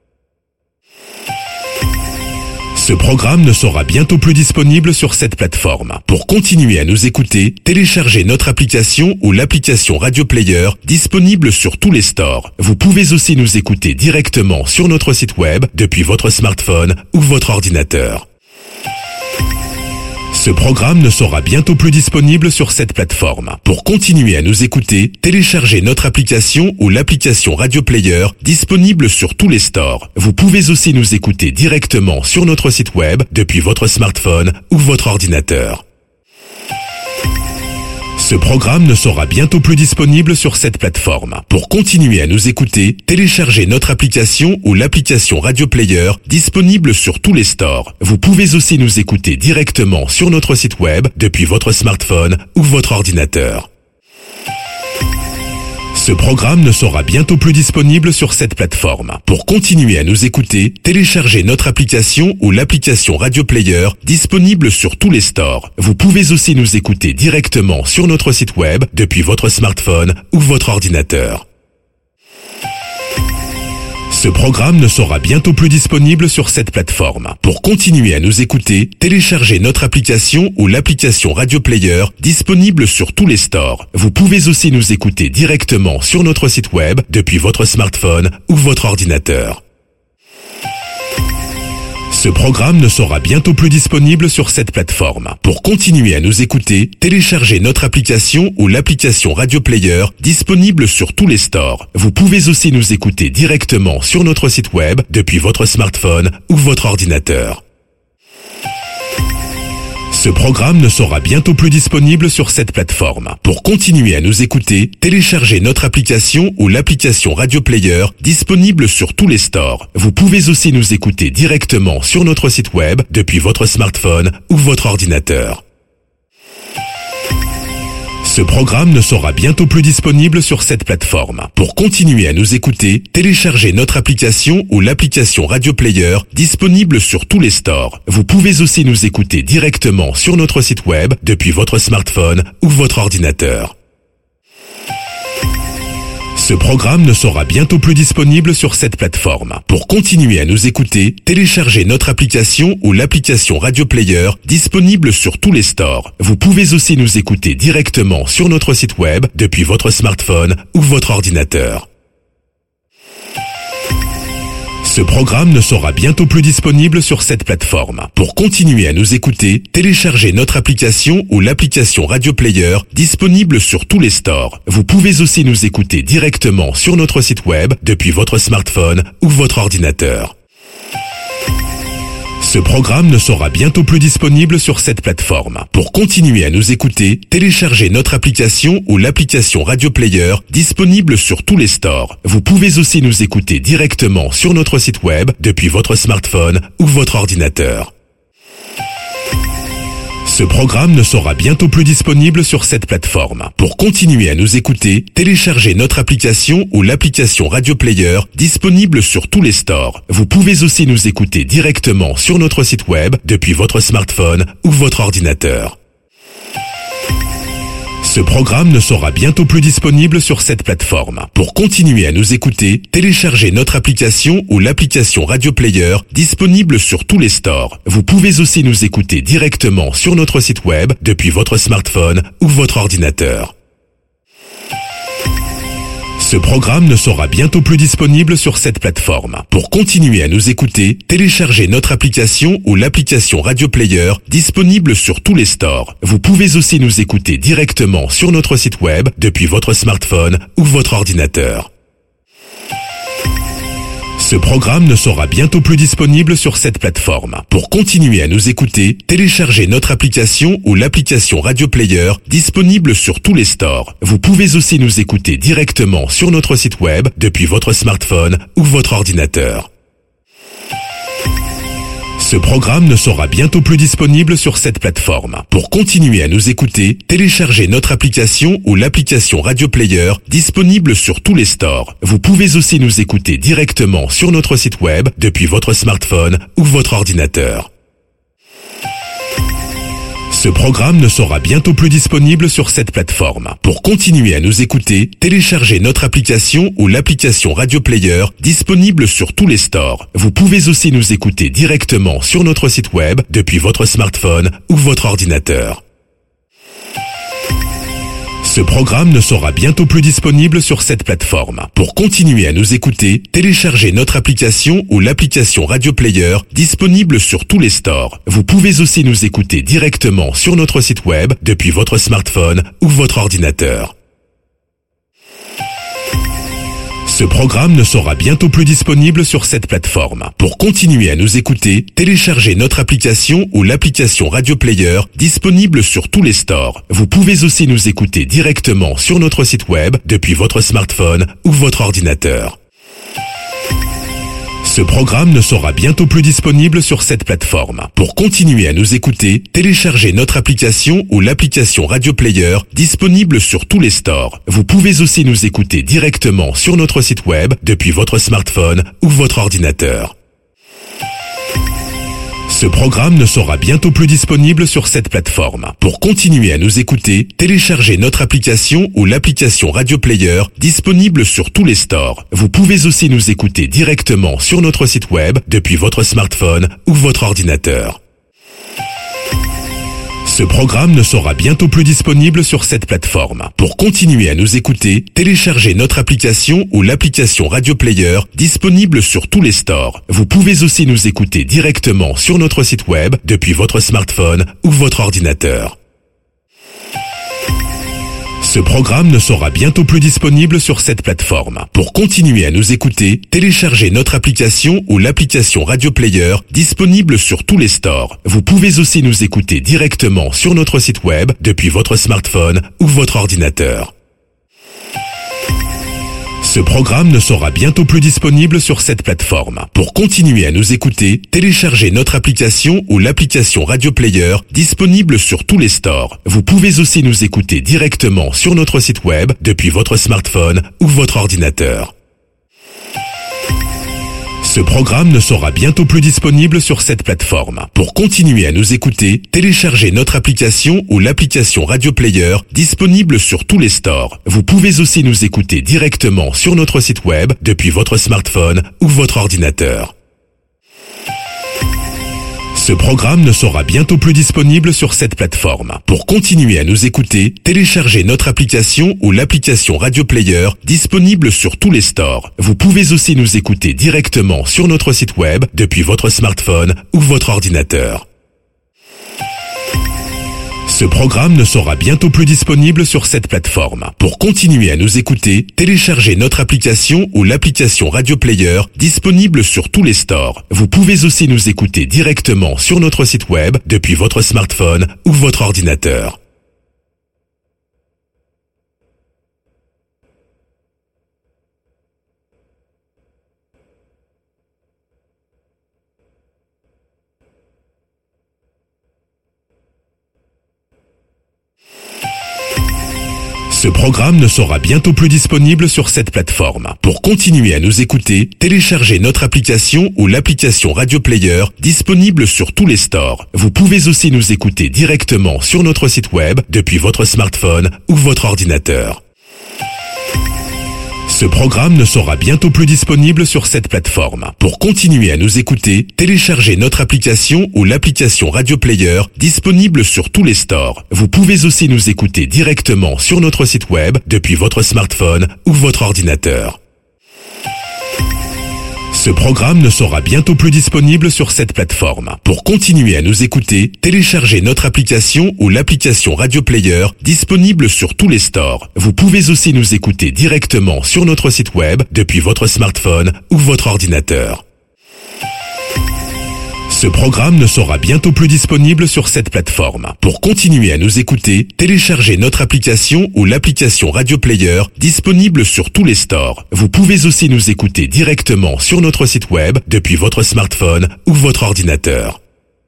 Speaker 1: Ce programme ne sera bientôt plus disponible sur cette plateforme. Pour continuer à nous écouter, téléchargez notre application ou l'application Radio Player disponible sur tous les stores. Vous pouvez aussi nous écouter directement sur notre site web depuis votre smartphone ou votre ordinateur. Ce programme ne sera bientôt plus disponible sur cette plateforme. Pour continuer à nous écouter, téléchargez notre application ou l'application Radio Player disponible sur tous les stores. Vous pouvez aussi nous écouter directement sur notre site web depuis votre smartphone ou votre ordinateur. Ce programme ne sera bientôt plus disponible sur cette plateforme. Pour continuer à nous écouter, téléchargez notre application ou l'application Radio Player disponible sur tous les stores. Vous pouvez aussi nous écouter directement sur notre site web depuis votre smartphone ou votre ordinateur. Ce programme ne sera bientôt plus disponible sur cette plateforme. Pour continuer à nous écouter, téléchargez notre application ou l'application Radio Player disponible sur tous les stores. Vous pouvez aussi nous écouter directement sur notre site web depuis votre smartphone ou votre ordinateur. Ce programme ne sera bientôt plus disponible sur cette plateforme. Pour continuer à nous écouter, téléchargez notre application ou l'application Radio Player disponible sur tous les stores. Vous pouvez aussi nous écouter directement sur notre site web depuis votre smartphone ou votre ordinateur. Ce programme ne sera bientôt plus disponible sur cette plateforme. Pour continuer à nous écouter, téléchargez notre application ou l'application Radio Player disponible sur tous les stores. Vous pouvez aussi nous écouter directement sur notre site web depuis votre smartphone ou votre ordinateur. Ce programme ne sera bientôt plus disponible sur cette plateforme. Pour continuer à nous écouter, téléchargez notre application ou l'application Radio Player disponible sur tous les stores. Vous pouvez aussi nous écouter directement sur notre site web depuis votre smartphone ou votre ordinateur. Ce programme ne sera bientôt plus disponible sur cette plateforme. Pour continuer à nous écouter, téléchargez notre application ou l'application Radio Player disponible sur tous les stores. Vous pouvez aussi nous écouter directement sur notre site web depuis votre smartphone ou votre ordinateur. Ce programme ne sera bientôt plus disponible sur cette plateforme. Pour continuer à nous écouter, téléchargez notre application ou l'application Radio Player disponible sur tous les stores. Vous pouvez aussi nous écouter directement sur notre site web depuis votre smartphone ou votre ordinateur. Ce programme ne sera bientôt plus disponible sur cette plateforme. Pour continuer à nous écouter, téléchargez notre application ou l'application Radio Player disponible sur tous les stores. Vous pouvez aussi nous écouter directement sur notre site web depuis votre smartphone ou votre ordinateur. Ce programme ne sera bientôt plus disponible sur cette plateforme. Pour continuer à nous écouter, téléchargez notre application ou l'application Radio Player disponible sur tous les stores. Vous pouvez aussi nous écouter directement sur notre site web depuis votre smartphone ou votre ordinateur. Ce programme ne sera bientôt plus disponible sur cette plateforme. Pour continuer à nous écouter, téléchargez notre application ou l'application Radio Player disponible sur tous les stores. Vous pouvez aussi nous écouter directement sur notre site web depuis votre smartphone ou votre ordinateur. Ce programme ne sera bientôt plus disponible sur cette plateforme. Pour continuer à nous écouter, téléchargez notre application ou l'application Radio Player disponible sur tous les stores. Vous pouvez aussi nous écouter directement sur notre site web depuis votre smartphone ou votre ordinateur. Ce programme ne sera bientôt plus disponible sur cette plateforme. Pour continuer à nous écouter, téléchargez notre application ou l'application Radio Player disponible sur tous les stores. Vous pouvez aussi nous écouter directement sur notre site web depuis votre smartphone ou votre ordinateur. Ce programme ne sera bientôt plus disponible sur cette plateforme. Pour continuer à nous écouter, téléchargez notre application ou l'application Radio Player disponible sur tous les stores. Vous pouvez aussi nous écouter directement sur notre site web depuis votre smartphone ou votre ordinateur. Ce programme ne sera bientôt plus disponible sur cette plateforme. Pour continuer à nous écouter, téléchargez notre application ou l'application Radio Player disponible sur tous les stores. Vous pouvez aussi nous écouter directement sur notre site web depuis votre smartphone ou votre ordinateur. Ce programme ne sera bientôt plus disponible sur cette plateforme. Pour continuer à nous écouter, téléchargez notre application ou l'application Radio Player disponible sur tous les stores. Vous pouvez aussi nous écouter directement sur notre site web depuis votre smartphone ou votre ordinateur. Ce programme ne sera bientôt plus disponible sur cette plateforme. Pour continuer à nous écouter, téléchargez notre application ou l'application Radio Player disponible sur tous les stores. Vous pouvez aussi nous écouter directement sur notre site web depuis votre smartphone ou votre ordinateur. Ce programme ne sera bientôt plus disponible sur cette plateforme. Pour continuer à nous écouter, téléchargez notre application ou l'application Radio Player disponible sur tous les stores. Vous pouvez aussi nous écouter directement sur notre site web depuis votre smartphone ou votre ordinateur. Ce programme ne sera bientôt plus disponible sur cette plateforme. Pour continuer à nous écouter, téléchargez notre application ou l'application Radio Player disponible sur tous les stores. Vous pouvez aussi nous écouter directement sur notre site web depuis votre smartphone ou votre ordinateur. Ce programme ne sera bientôt plus disponible sur cette plateforme. Pour continuer à nous écouter, téléchargez notre application ou l'application Radio Player disponible sur tous les stores. Vous pouvez aussi nous écouter directement sur notre site web depuis votre smartphone ou votre ordinateur. Ce programme ne sera bientôt plus disponible sur cette plateforme. Pour continuer à nous écouter, téléchargez notre application ou l'application Radio Player disponible sur tous les stores. Vous pouvez aussi nous écouter directement sur notre site web depuis votre smartphone ou votre ordinateur. Ce programme ne sera bientôt plus disponible sur cette plateforme. Pour continuer à nous écouter, téléchargez notre application ou l'application Radio Player disponible sur tous les stores. Vous pouvez aussi nous écouter directement sur notre site web depuis votre smartphone ou votre ordinateur. Ce programme ne sera bientôt plus disponible sur cette plateforme. Pour continuer à nous écouter, téléchargez notre application ou l'application Radio Player disponible sur tous les stores. Vous pouvez aussi nous écouter directement sur notre site web depuis votre smartphone ou votre ordinateur. Ce programme ne sera bientôt plus disponible sur cette plateforme. Pour continuer à nous écouter, téléchargez notre application ou l'application Radio Player disponible sur tous les stores. Vous pouvez aussi nous écouter directement sur notre site web depuis votre smartphone ou votre ordinateur. Ce programme ne sera bientôt plus disponible sur cette plateforme. Pour continuer à nous écouter, téléchargez notre application ou l'application Radio Player disponible sur tous les stores. Vous pouvez aussi nous écouter directement sur notre site web depuis votre smartphone ou votre ordinateur. Ce programme ne sera bientôt plus disponible sur cette plateforme. Pour continuer à nous écouter, téléchargez notre application ou l'application Radio Player disponible sur tous les stores. Vous pouvez aussi nous écouter directement sur notre site web depuis votre smartphone ou votre ordinateur. Ce programme ne sera bientôt plus disponible sur cette plateforme. Pour continuer à nous écouter, téléchargez notre application ou l'application Radio Player disponible sur tous les stores. Vous pouvez aussi nous écouter directement sur notre site web depuis votre smartphone ou votre ordinateur. Ce programme ne sera bientôt plus disponible sur cette plateforme. Pour continuer à nous écouter, téléchargez notre application ou l'application Radio Player disponible sur tous les stores. Vous pouvez aussi nous écouter directement sur notre site web depuis votre smartphone ou votre ordinateur. Ce programme ne sera bientôt plus disponible sur cette plateforme. Pour continuer à nous écouter, téléchargez notre application ou l'application Radio Player disponible sur tous les stores. Vous pouvez aussi nous écouter directement sur notre site web depuis votre smartphone ou votre ordinateur. Ce programme ne sera bientôt plus disponible sur cette plateforme. Pour continuer à nous écouter, téléchargez notre application ou l'application Radio Player disponible sur tous les stores. Vous pouvez aussi nous écouter directement sur notre site web depuis votre smartphone ou votre ordinateur.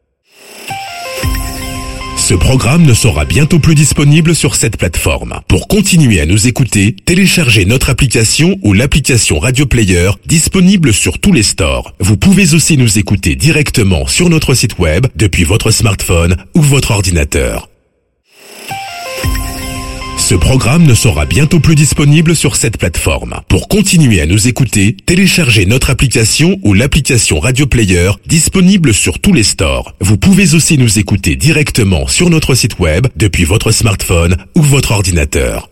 Speaker 1: Ce programme ne sera bientôt plus disponible sur cette plateforme. Pour continuer à nous écouter, téléchargez notre application ou l'application Radio Player disponible sur tous les stores. Vous pouvez aussi nous écouter directement sur notre site web depuis votre smartphone ou votre ordinateur. Ce programme ne sera bientôt plus disponible sur cette plateforme. Pour continuer à nous écouter, téléchargez notre application ou l'application Radio Player disponible sur tous les stores. Vous pouvez aussi nous écouter directement sur notre site web depuis votre smartphone ou votre ordinateur.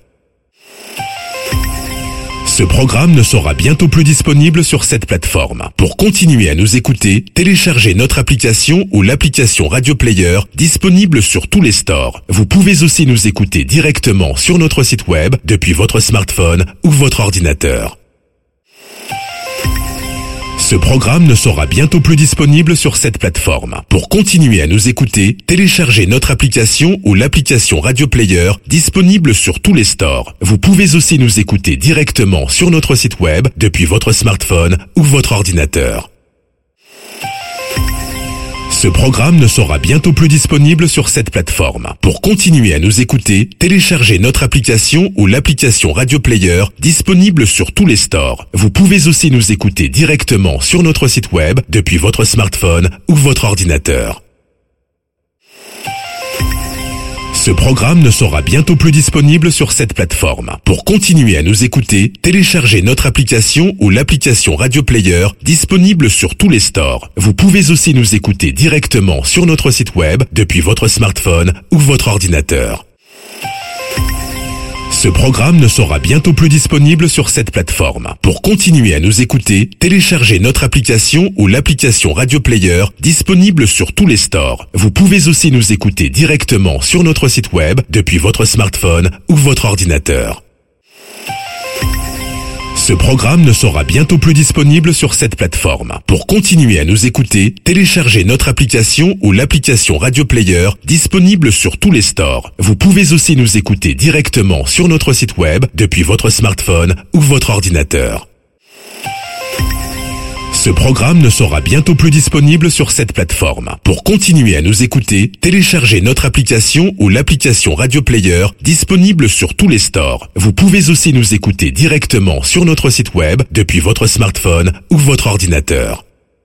Speaker 1: Ce programme ne sera bientôt plus disponible sur cette plateforme. Pour continuer à nous écouter, téléchargez notre application ou l'application Radio Player disponible sur tous les stores. Vous pouvez aussi nous écouter directement sur notre site web depuis votre smartphone ou votre ordinateur. Ce programme ne sera bientôt plus disponible sur cette plateforme. Pour continuer à nous écouter, téléchargez notre application ou l'application Radio Player disponible sur tous les stores. Vous pouvez aussi nous écouter directement sur notre site web depuis votre smartphone ou votre ordinateur. Ce programme ne sera bientôt plus disponible sur cette plateforme. Pour continuer à nous écouter, téléchargez notre application ou l'application Radio Player disponible sur tous les stores. Vous pouvez aussi nous écouter directement sur notre site web depuis votre smartphone ou votre ordinateur. Ce programme ne sera bientôt plus disponible sur cette plateforme. Pour continuer à nous écouter, téléchargez notre application ou l'application Radio Player disponible sur tous les stores. Vous pouvez aussi nous écouter directement sur notre site web depuis votre smartphone ou votre ordinateur. Ce programme ne sera bientôt plus disponible sur cette plateforme. Pour continuer à nous écouter, téléchargez notre application ou l'application Radio Player disponible sur tous les stores. Vous pouvez aussi nous écouter directement sur notre site web depuis votre smartphone ou votre ordinateur. Ce programme ne sera bientôt plus disponible sur cette plateforme. Pour continuer à nous écouter, téléchargez notre application ou l'application Radio Player disponible sur tous les stores. Vous pouvez aussi nous écouter directement sur notre site web depuis votre smartphone ou votre ordinateur. Ce programme ne sera bientôt plus disponible sur cette plateforme. Pour continuer à nous écouter, téléchargez notre application ou l'application Radio Player disponible sur tous les stores. Vous pouvez aussi nous écouter directement sur notre site web depuis votre smartphone ou votre ordinateur.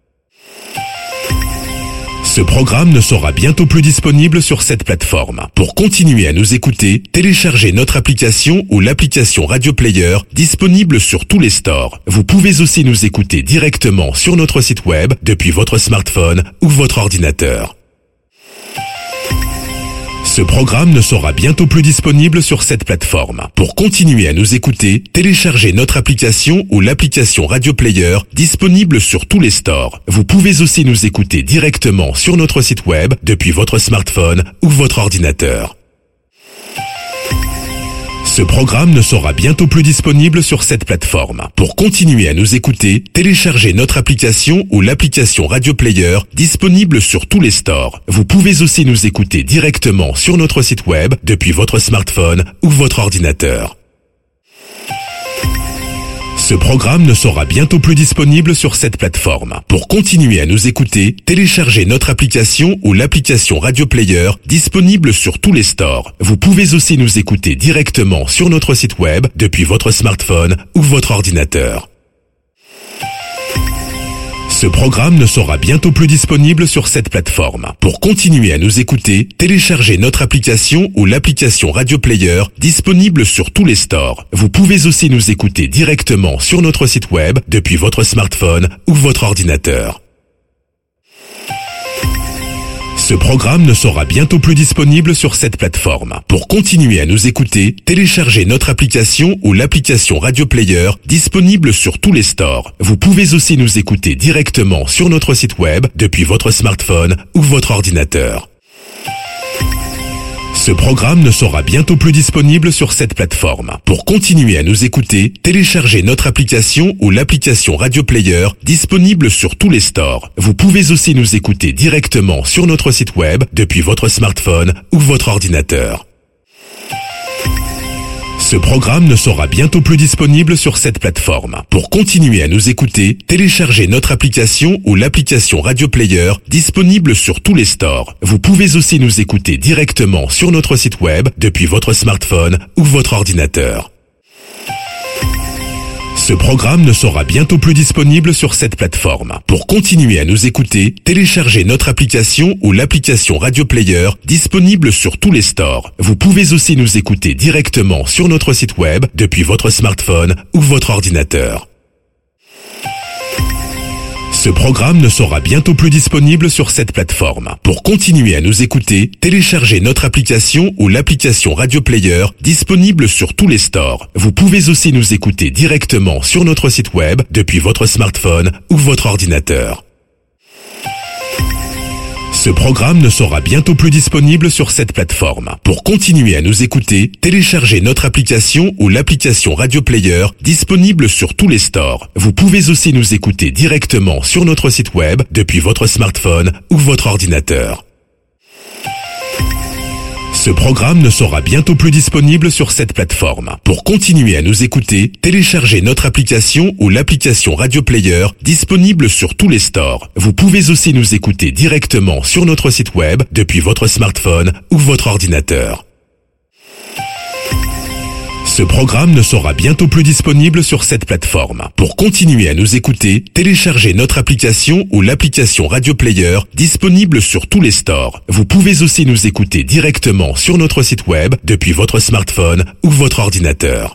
Speaker 1: Ce programme ne sera bientôt plus disponible sur cette plateforme. Pour continuer à nous écouter, téléchargez notre application ou l'application Radio Player disponible sur tous les stores. Vous pouvez aussi nous écouter directement sur notre site web depuis votre smartphone ou votre ordinateur. Ce programme ne sera bientôt plus disponible sur cette plateforme. Pour continuer à nous écouter, téléchargez notre application ou l'application Radio Player disponible sur tous les stores. Vous pouvez aussi nous écouter directement sur notre site web depuis votre smartphone ou votre ordinateur. Ce programme ne sera bientôt plus disponible sur cette plateforme. Pour continuer à nous écouter, téléchargez notre application ou l'application Radio Player disponible sur tous les stores. Vous pouvez aussi nous écouter directement sur notre site web depuis votre smartphone ou votre ordinateur. Ce programme ne sera bientôt plus disponible sur cette plateforme. Pour continuer à nous écouter, téléchargez notre application ou l'application Radio Player disponible sur tous les stores. Vous pouvez aussi nous écouter directement sur notre site web depuis votre smartphone ou votre ordinateur. Ce programme ne sera bientôt plus disponible sur cette plateforme. Pour continuer à nous écouter, téléchargez notre application ou l'application Radio Player disponible sur tous les stores. Vous pouvez aussi nous écouter directement sur notre site web depuis votre smartphone ou votre ordinateur. Ce programme ne sera bientôt plus disponible sur cette plateforme. Pour continuer à nous écouter, téléchargez notre application ou l'application Radio Player disponible sur tous les stores. Vous pouvez aussi nous écouter directement sur notre site web depuis votre smartphone ou votre ordinateur. Ce programme ne sera bientôt plus disponible sur cette plateforme. Pour continuer à nous écouter, téléchargez notre application ou l'application Radio Player disponible sur tous les stores. Vous pouvez aussi nous écouter directement sur notre site web depuis votre smartphone ou votre ordinateur. Ce programme ne sera bientôt plus disponible sur cette plateforme. Pour continuer à nous écouter, téléchargez notre application ou l'application Radio Player disponible sur tous les stores. Vous pouvez aussi nous écouter directement sur notre site web depuis votre smartphone ou votre ordinateur. Ce programme ne sera bientôt plus disponible sur cette plateforme. Pour continuer à nous écouter, téléchargez notre application ou l'application Radio Player disponible sur tous les stores. Vous pouvez aussi nous écouter directement sur notre site web depuis votre smartphone ou votre ordinateur. Ce programme ne sera bientôt plus disponible sur cette plateforme. Pour continuer à nous écouter, téléchargez notre application ou l'application Radio Player disponible sur tous les stores. Vous pouvez aussi nous écouter directement sur notre site web depuis votre smartphone ou votre ordinateur. Ce programme ne sera bientôt plus disponible sur cette plateforme. Pour continuer à nous écouter, téléchargez notre application ou l'application Radio Player disponible sur tous les stores. Vous pouvez aussi nous écouter directement sur notre site web depuis votre smartphone ou votre ordinateur. Ce programme ne sera bientôt plus disponible sur cette plateforme. Pour continuer à nous écouter, téléchargez notre application ou l'application Radio Player disponible sur tous les stores. Vous pouvez aussi nous écouter directement sur notre site web depuis votre smartphone ou votre ordinateur. Ce programme ne sera bientôt plus disponible sur cette plateforme. Pour continuer à nous écouter, téléchargez notre application ou l'application Radio Player disponible sur tous les stores. Vous pouvez aussi nous écouter directement sur notre site web depuis votre smartphone ou votre ordinateur.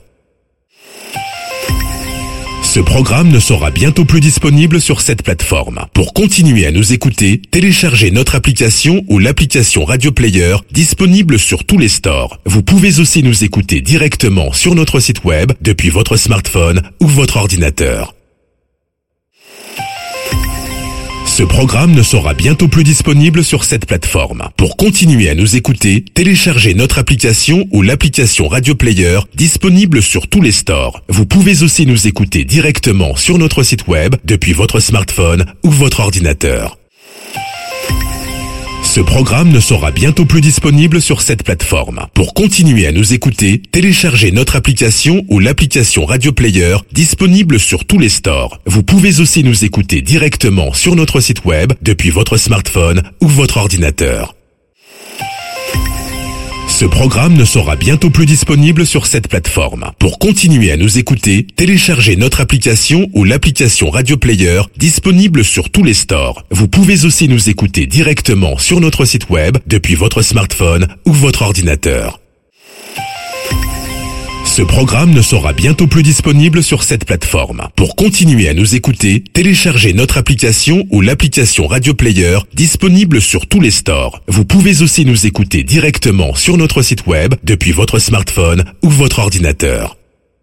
Speaker 1: Ce programme ne sera bientôt plus disponible sur cette plateforme. Pour continuer à nous écouter, téléchargez notre application ou l'application Radio Player disponible sur tous les stores. Vous pouvez aussi nous écouter directement sur notre site web depuis votre smartphone ou votre ordinateur. Ce programme ne sera bientôt plus disponible sur cette plateforme. Pour continuer à nous écouter, téléchargez notre application ou l'application Radio Player disponible sur tous les stores. Vous pouvez aussi nous écouter directement sur notre site web depuis votre smartphone ou votre ordinateur. Ce programme ne sera bientôt plus disponible sur cette plateforme. Pour continuer à nous écouter, téléchargez notre application ou l'application Radio Player disponible sur tous les stores. Vous pouvez aussi nous écouter directement sur notre site web depuis votre smartphone ou votre ordinateur. Ce programme ne sera bientôt plus disponible sur cette plateforme. Pour continuer à nous écouter, téléchargez notre application ou l'application Radio Player disponible sur tous les stores. Vous pouvez aussi nous écouter directement sur notre site web depuis votre smartphone ou votre ordinateur. Ce programme ne sera bientôt plus disponible sur cette plateforme. Pour continuer à nous écouter, téléchargez notre application ou l'application Radio Player disponible sur tous les stores. Vous pouvez aussi nous écouter directement sur notre site web depuis votre smartphone ou votre ordinateur.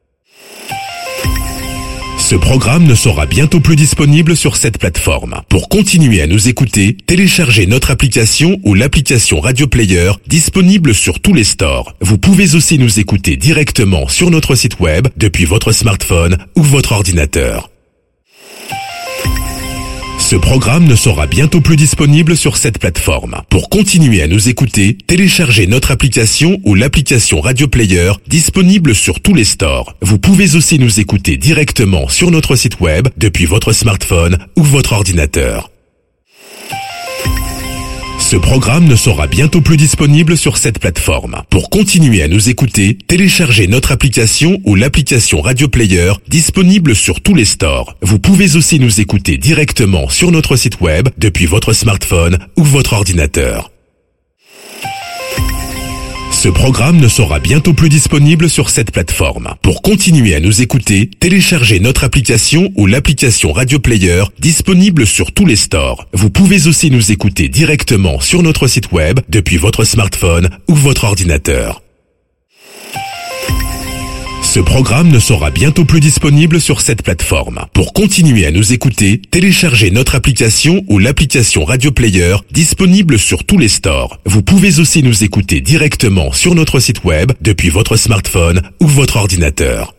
Speaker 1: Ce programme ne sera bientôt plus disponible sur cette plateforme. Pour continuer à nous écouter, téléchargez notre application ou l'application Radio Player disponible sur tous les stores. Vous pouvez aussi nous écouter directement sur notre site web depuis votre smartphone ou votre ordinateur. Ce programme ne sera bientôt plus disponible sur cette plateforme. Pour continuer à nous écouter, téléchargez notre application ou l'application Radio Player disponible sur tous les stores. Vous pouvez aussi nous écouter directement sur notre site web depuis votre smartphone ou votre ordinateur. Ce programme ne sera bientôt plus disponible sur cette plateforme. Pour continuer à nous écouter, téléchargez notre application ou l'application Radio Player disponible sur tous les stores. Vous pouvez aussi nous écouter directement sur notre site web depuis votre smartphone ou votre ordinateur. Ce programme ne sera bientôt plus disponible sur cette plateforme. Pour continuer à nous écouter, téléchargez notre application ou l'application Radio Player disponible sur tous les stores. Vous pouvez aussi nous écouter directement sur notre site web depuis votre smartphone ou votre ordinateur. Ce programme ne sera bientôt plus disponible sur cette plateforme. Pour continuer à nous écouter, téléchargez notre application ou l'application Radio Player disponible sur tous les stores. Vous pouvez aussi nous écouter directement sur notre site web depuis votre smartphone ou votre ordinateur.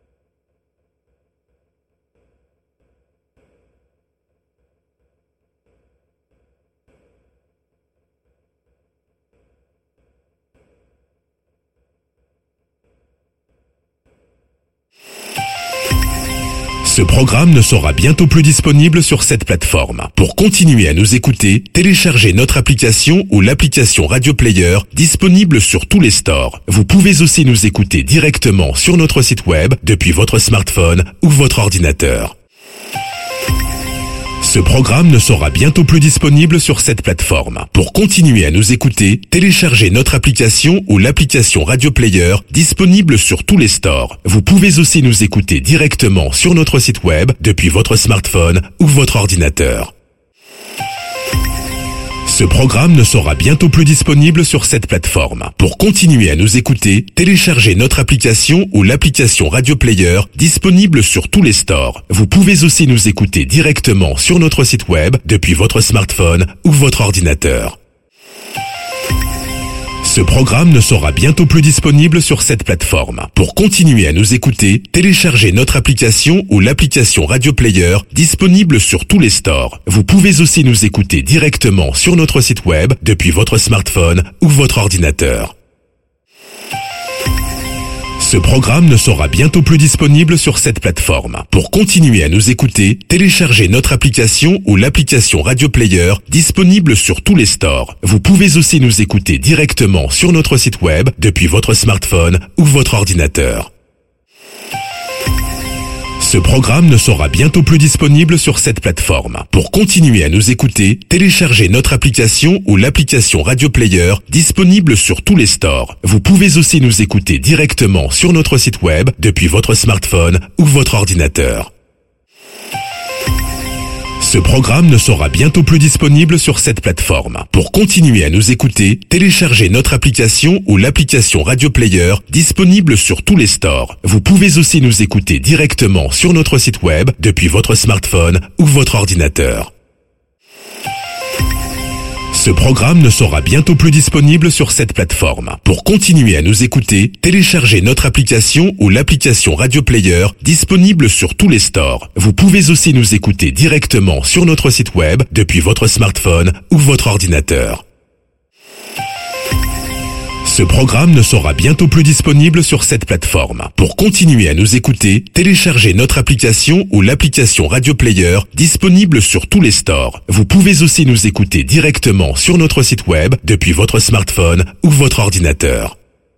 Speaker 1: Ce programme ne sera bientôt plus disponible sur cette plateforme. Pour continuer à nous écouter, téléchargez notre application ou l'application Radio Player disponible sur tous les stores. Vous pouvez aussi nous écouter directement sur notre site web depuis votre smartphone ou votre ordinateur. Ce programme ne sera bientôt plus disponible sur cette plateforme. Pour continuer à nous écouter, téléchargez notre application ou l'application Radio Player disponible sur tous les stores. Vous pouvez aussi nous écouter directement sur notre site web depuis votre smartphone ou votre ordinateur. Ce programme ne sera bientôt plus disponible sur cette plateforme. Pour continuer à nous écouter, téléchargez notre application ou l'application Radio Player disponible sur tous les stores. Vous pouvez aussi nous écouter directement sur notre site web depuis votre smartphone ou votre ordinateur. Ce programme ne sera bientôt plus disponible sur cette plateforme. Pour continuer à nous écouter, téléchargez notre application ou l'application Radio Player disponible sur tous les stores. Vous pouvez aussi nous écouter directement sur notre site web depuis votre smartphone ou votre ordinateur. Ce programme ne sera bientôt plus disponible sur cette plateforme. Pour continuer à nous écouter, téléchargez notre application ou l'application Radio Player disponible sur tous les stores. Vous pouvez aussi nous écouter directement sur notre site web depuis votre smartphone ou votre ordinateur. Ce programme ne sera bientôt plus disponible sur cette plateforme. Pour continuer à nous écouter, téléchargez notre application ou l'application Radio Player disponible sur tous les stores. Vous pouvez aussi nous écouter directement sur notre site web depuis votre smartphone ou votre ordinateur. Ce programme ne sera bientôt plus disponible sur cette plateforme. Pour continuer à nous écouter, téléchargez notre application ou l'application Radio Player disponible sur tous les stores. Vous pouvez aussi nous écouter directement sur notre site web depuis votre smartphone ou votre ordinateur. Ce programme ne sera bientôt plus disponible sur cette plateforme. Pour continuer à nous écouter, téléchargez notre application ou l'application Radio Player disponible sur tous les stores. Vous pouvez aussi nous écouter directement sur notre site web depuis votre smartphone ou votre ordinateur. Ce programme ne sera bientôt plus disponible sur cette plateforme. Pour continuer à nous écouter, téléchargez notre application ou l'application Radio Player disponible sur tous les stores. Vous pouvez aussi nous écouter directement sur notre site web depuis votre smartphone ou votre ordinateur.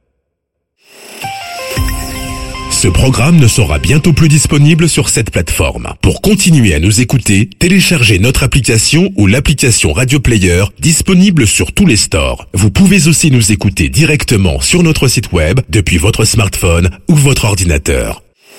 Speaker 1: Ce programme ne sera bientôt plus disponible sur cette plateforme. Pour continuer à nous écouter, téléchargez notre application ou l'application Radio Player disponible sur tous les stores. Vous pouvez aussi nous écouter directement sur notre site web depuis votre smartphone ou votre ordinateur.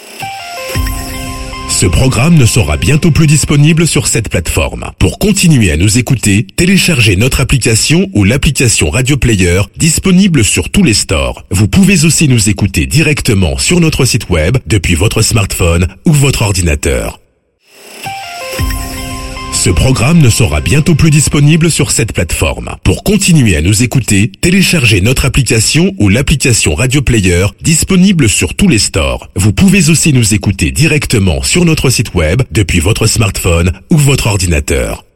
Speaker 1: Ce programme ne sera bientôt plus disponible sur cette plateforme. Pour continuer à nous écouter, téléchargez notre application ou l'application Radio Player disponible sur tous les stores. Vous pouvez aussi nous écouter directement sur notre site web depuis votre smartphone ou votre ordinateur. Ce programme ne sera bientôt plus disponible sur cette plateforme. Pour continuer à nous écouter, téléchargez notre application ou l'application Radio Player disponible sur tous les stores. Vous pouvez aussi nous écouter directement sur notre site web depuis votre smartphone ou votre ordinateur.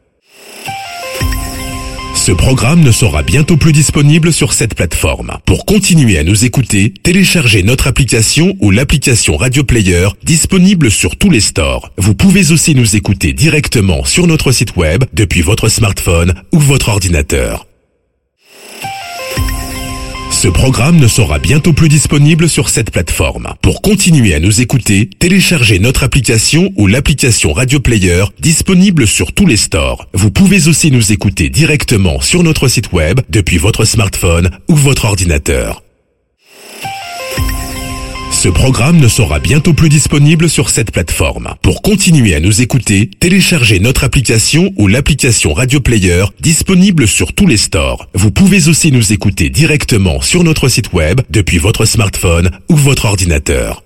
Speaker 1: Ce programme ne sera bientôt plus disponible sur cette plateforme. Pour continuer à nous écouter, téléchargez notre application ou l'application Radio Player disponible sur tous les stores. Vous pouvez aussi nous écouter directement sur notre site web depuis votre smartphone ou votre ordinateur. Ce programme ne sera bientôt plus disponible sur cette plateforme. Pour continuer à nous écouter, téléchargez notre application ou l'application Radio Player disponible sur tous les stores. Vous pouvez aussi nous écouter directement sur notre site web depuis votre smartphone ou votre ordinateur. Ce programme ne sera bientôt plus disponible sur cette plateforme. Pour continuer à nous écouter, téléchargez notre application ou l'application Radio Player disponible sur tous les stores. Vous pouvez aussi nous écouter directement sur notre site web depuis votre smartphone ou votre ordinateur.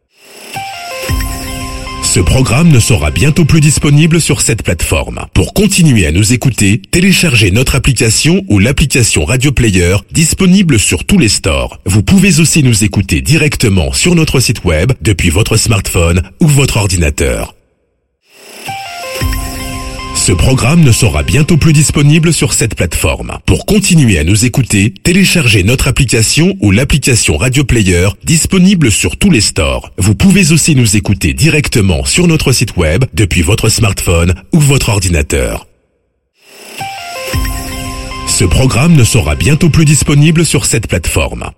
Speaker 1: Ce programme ne sera bientôt plus disponible sur cette plateforme. Pour continuer à nous écouter, téléchargez notre application ou l'application Radio Player disponible sur tous les stores. Vous pouvez aussi nous écouter directement sur notre site web depuis votre smartphone ou votre ordinateur. Ce programme ne sera bientôt plus disponible sur cette plateforme. Pour continuer à nous écouter, téléchargez notre application ou l'application Radio Player disponible sur tous les stores. Vous pouvez aussi nous écouter directement sur notre site web depuis votre smartphone ou votre ordinateur. Ce programme ne sera bientôt plus disponible sur cette plateforme.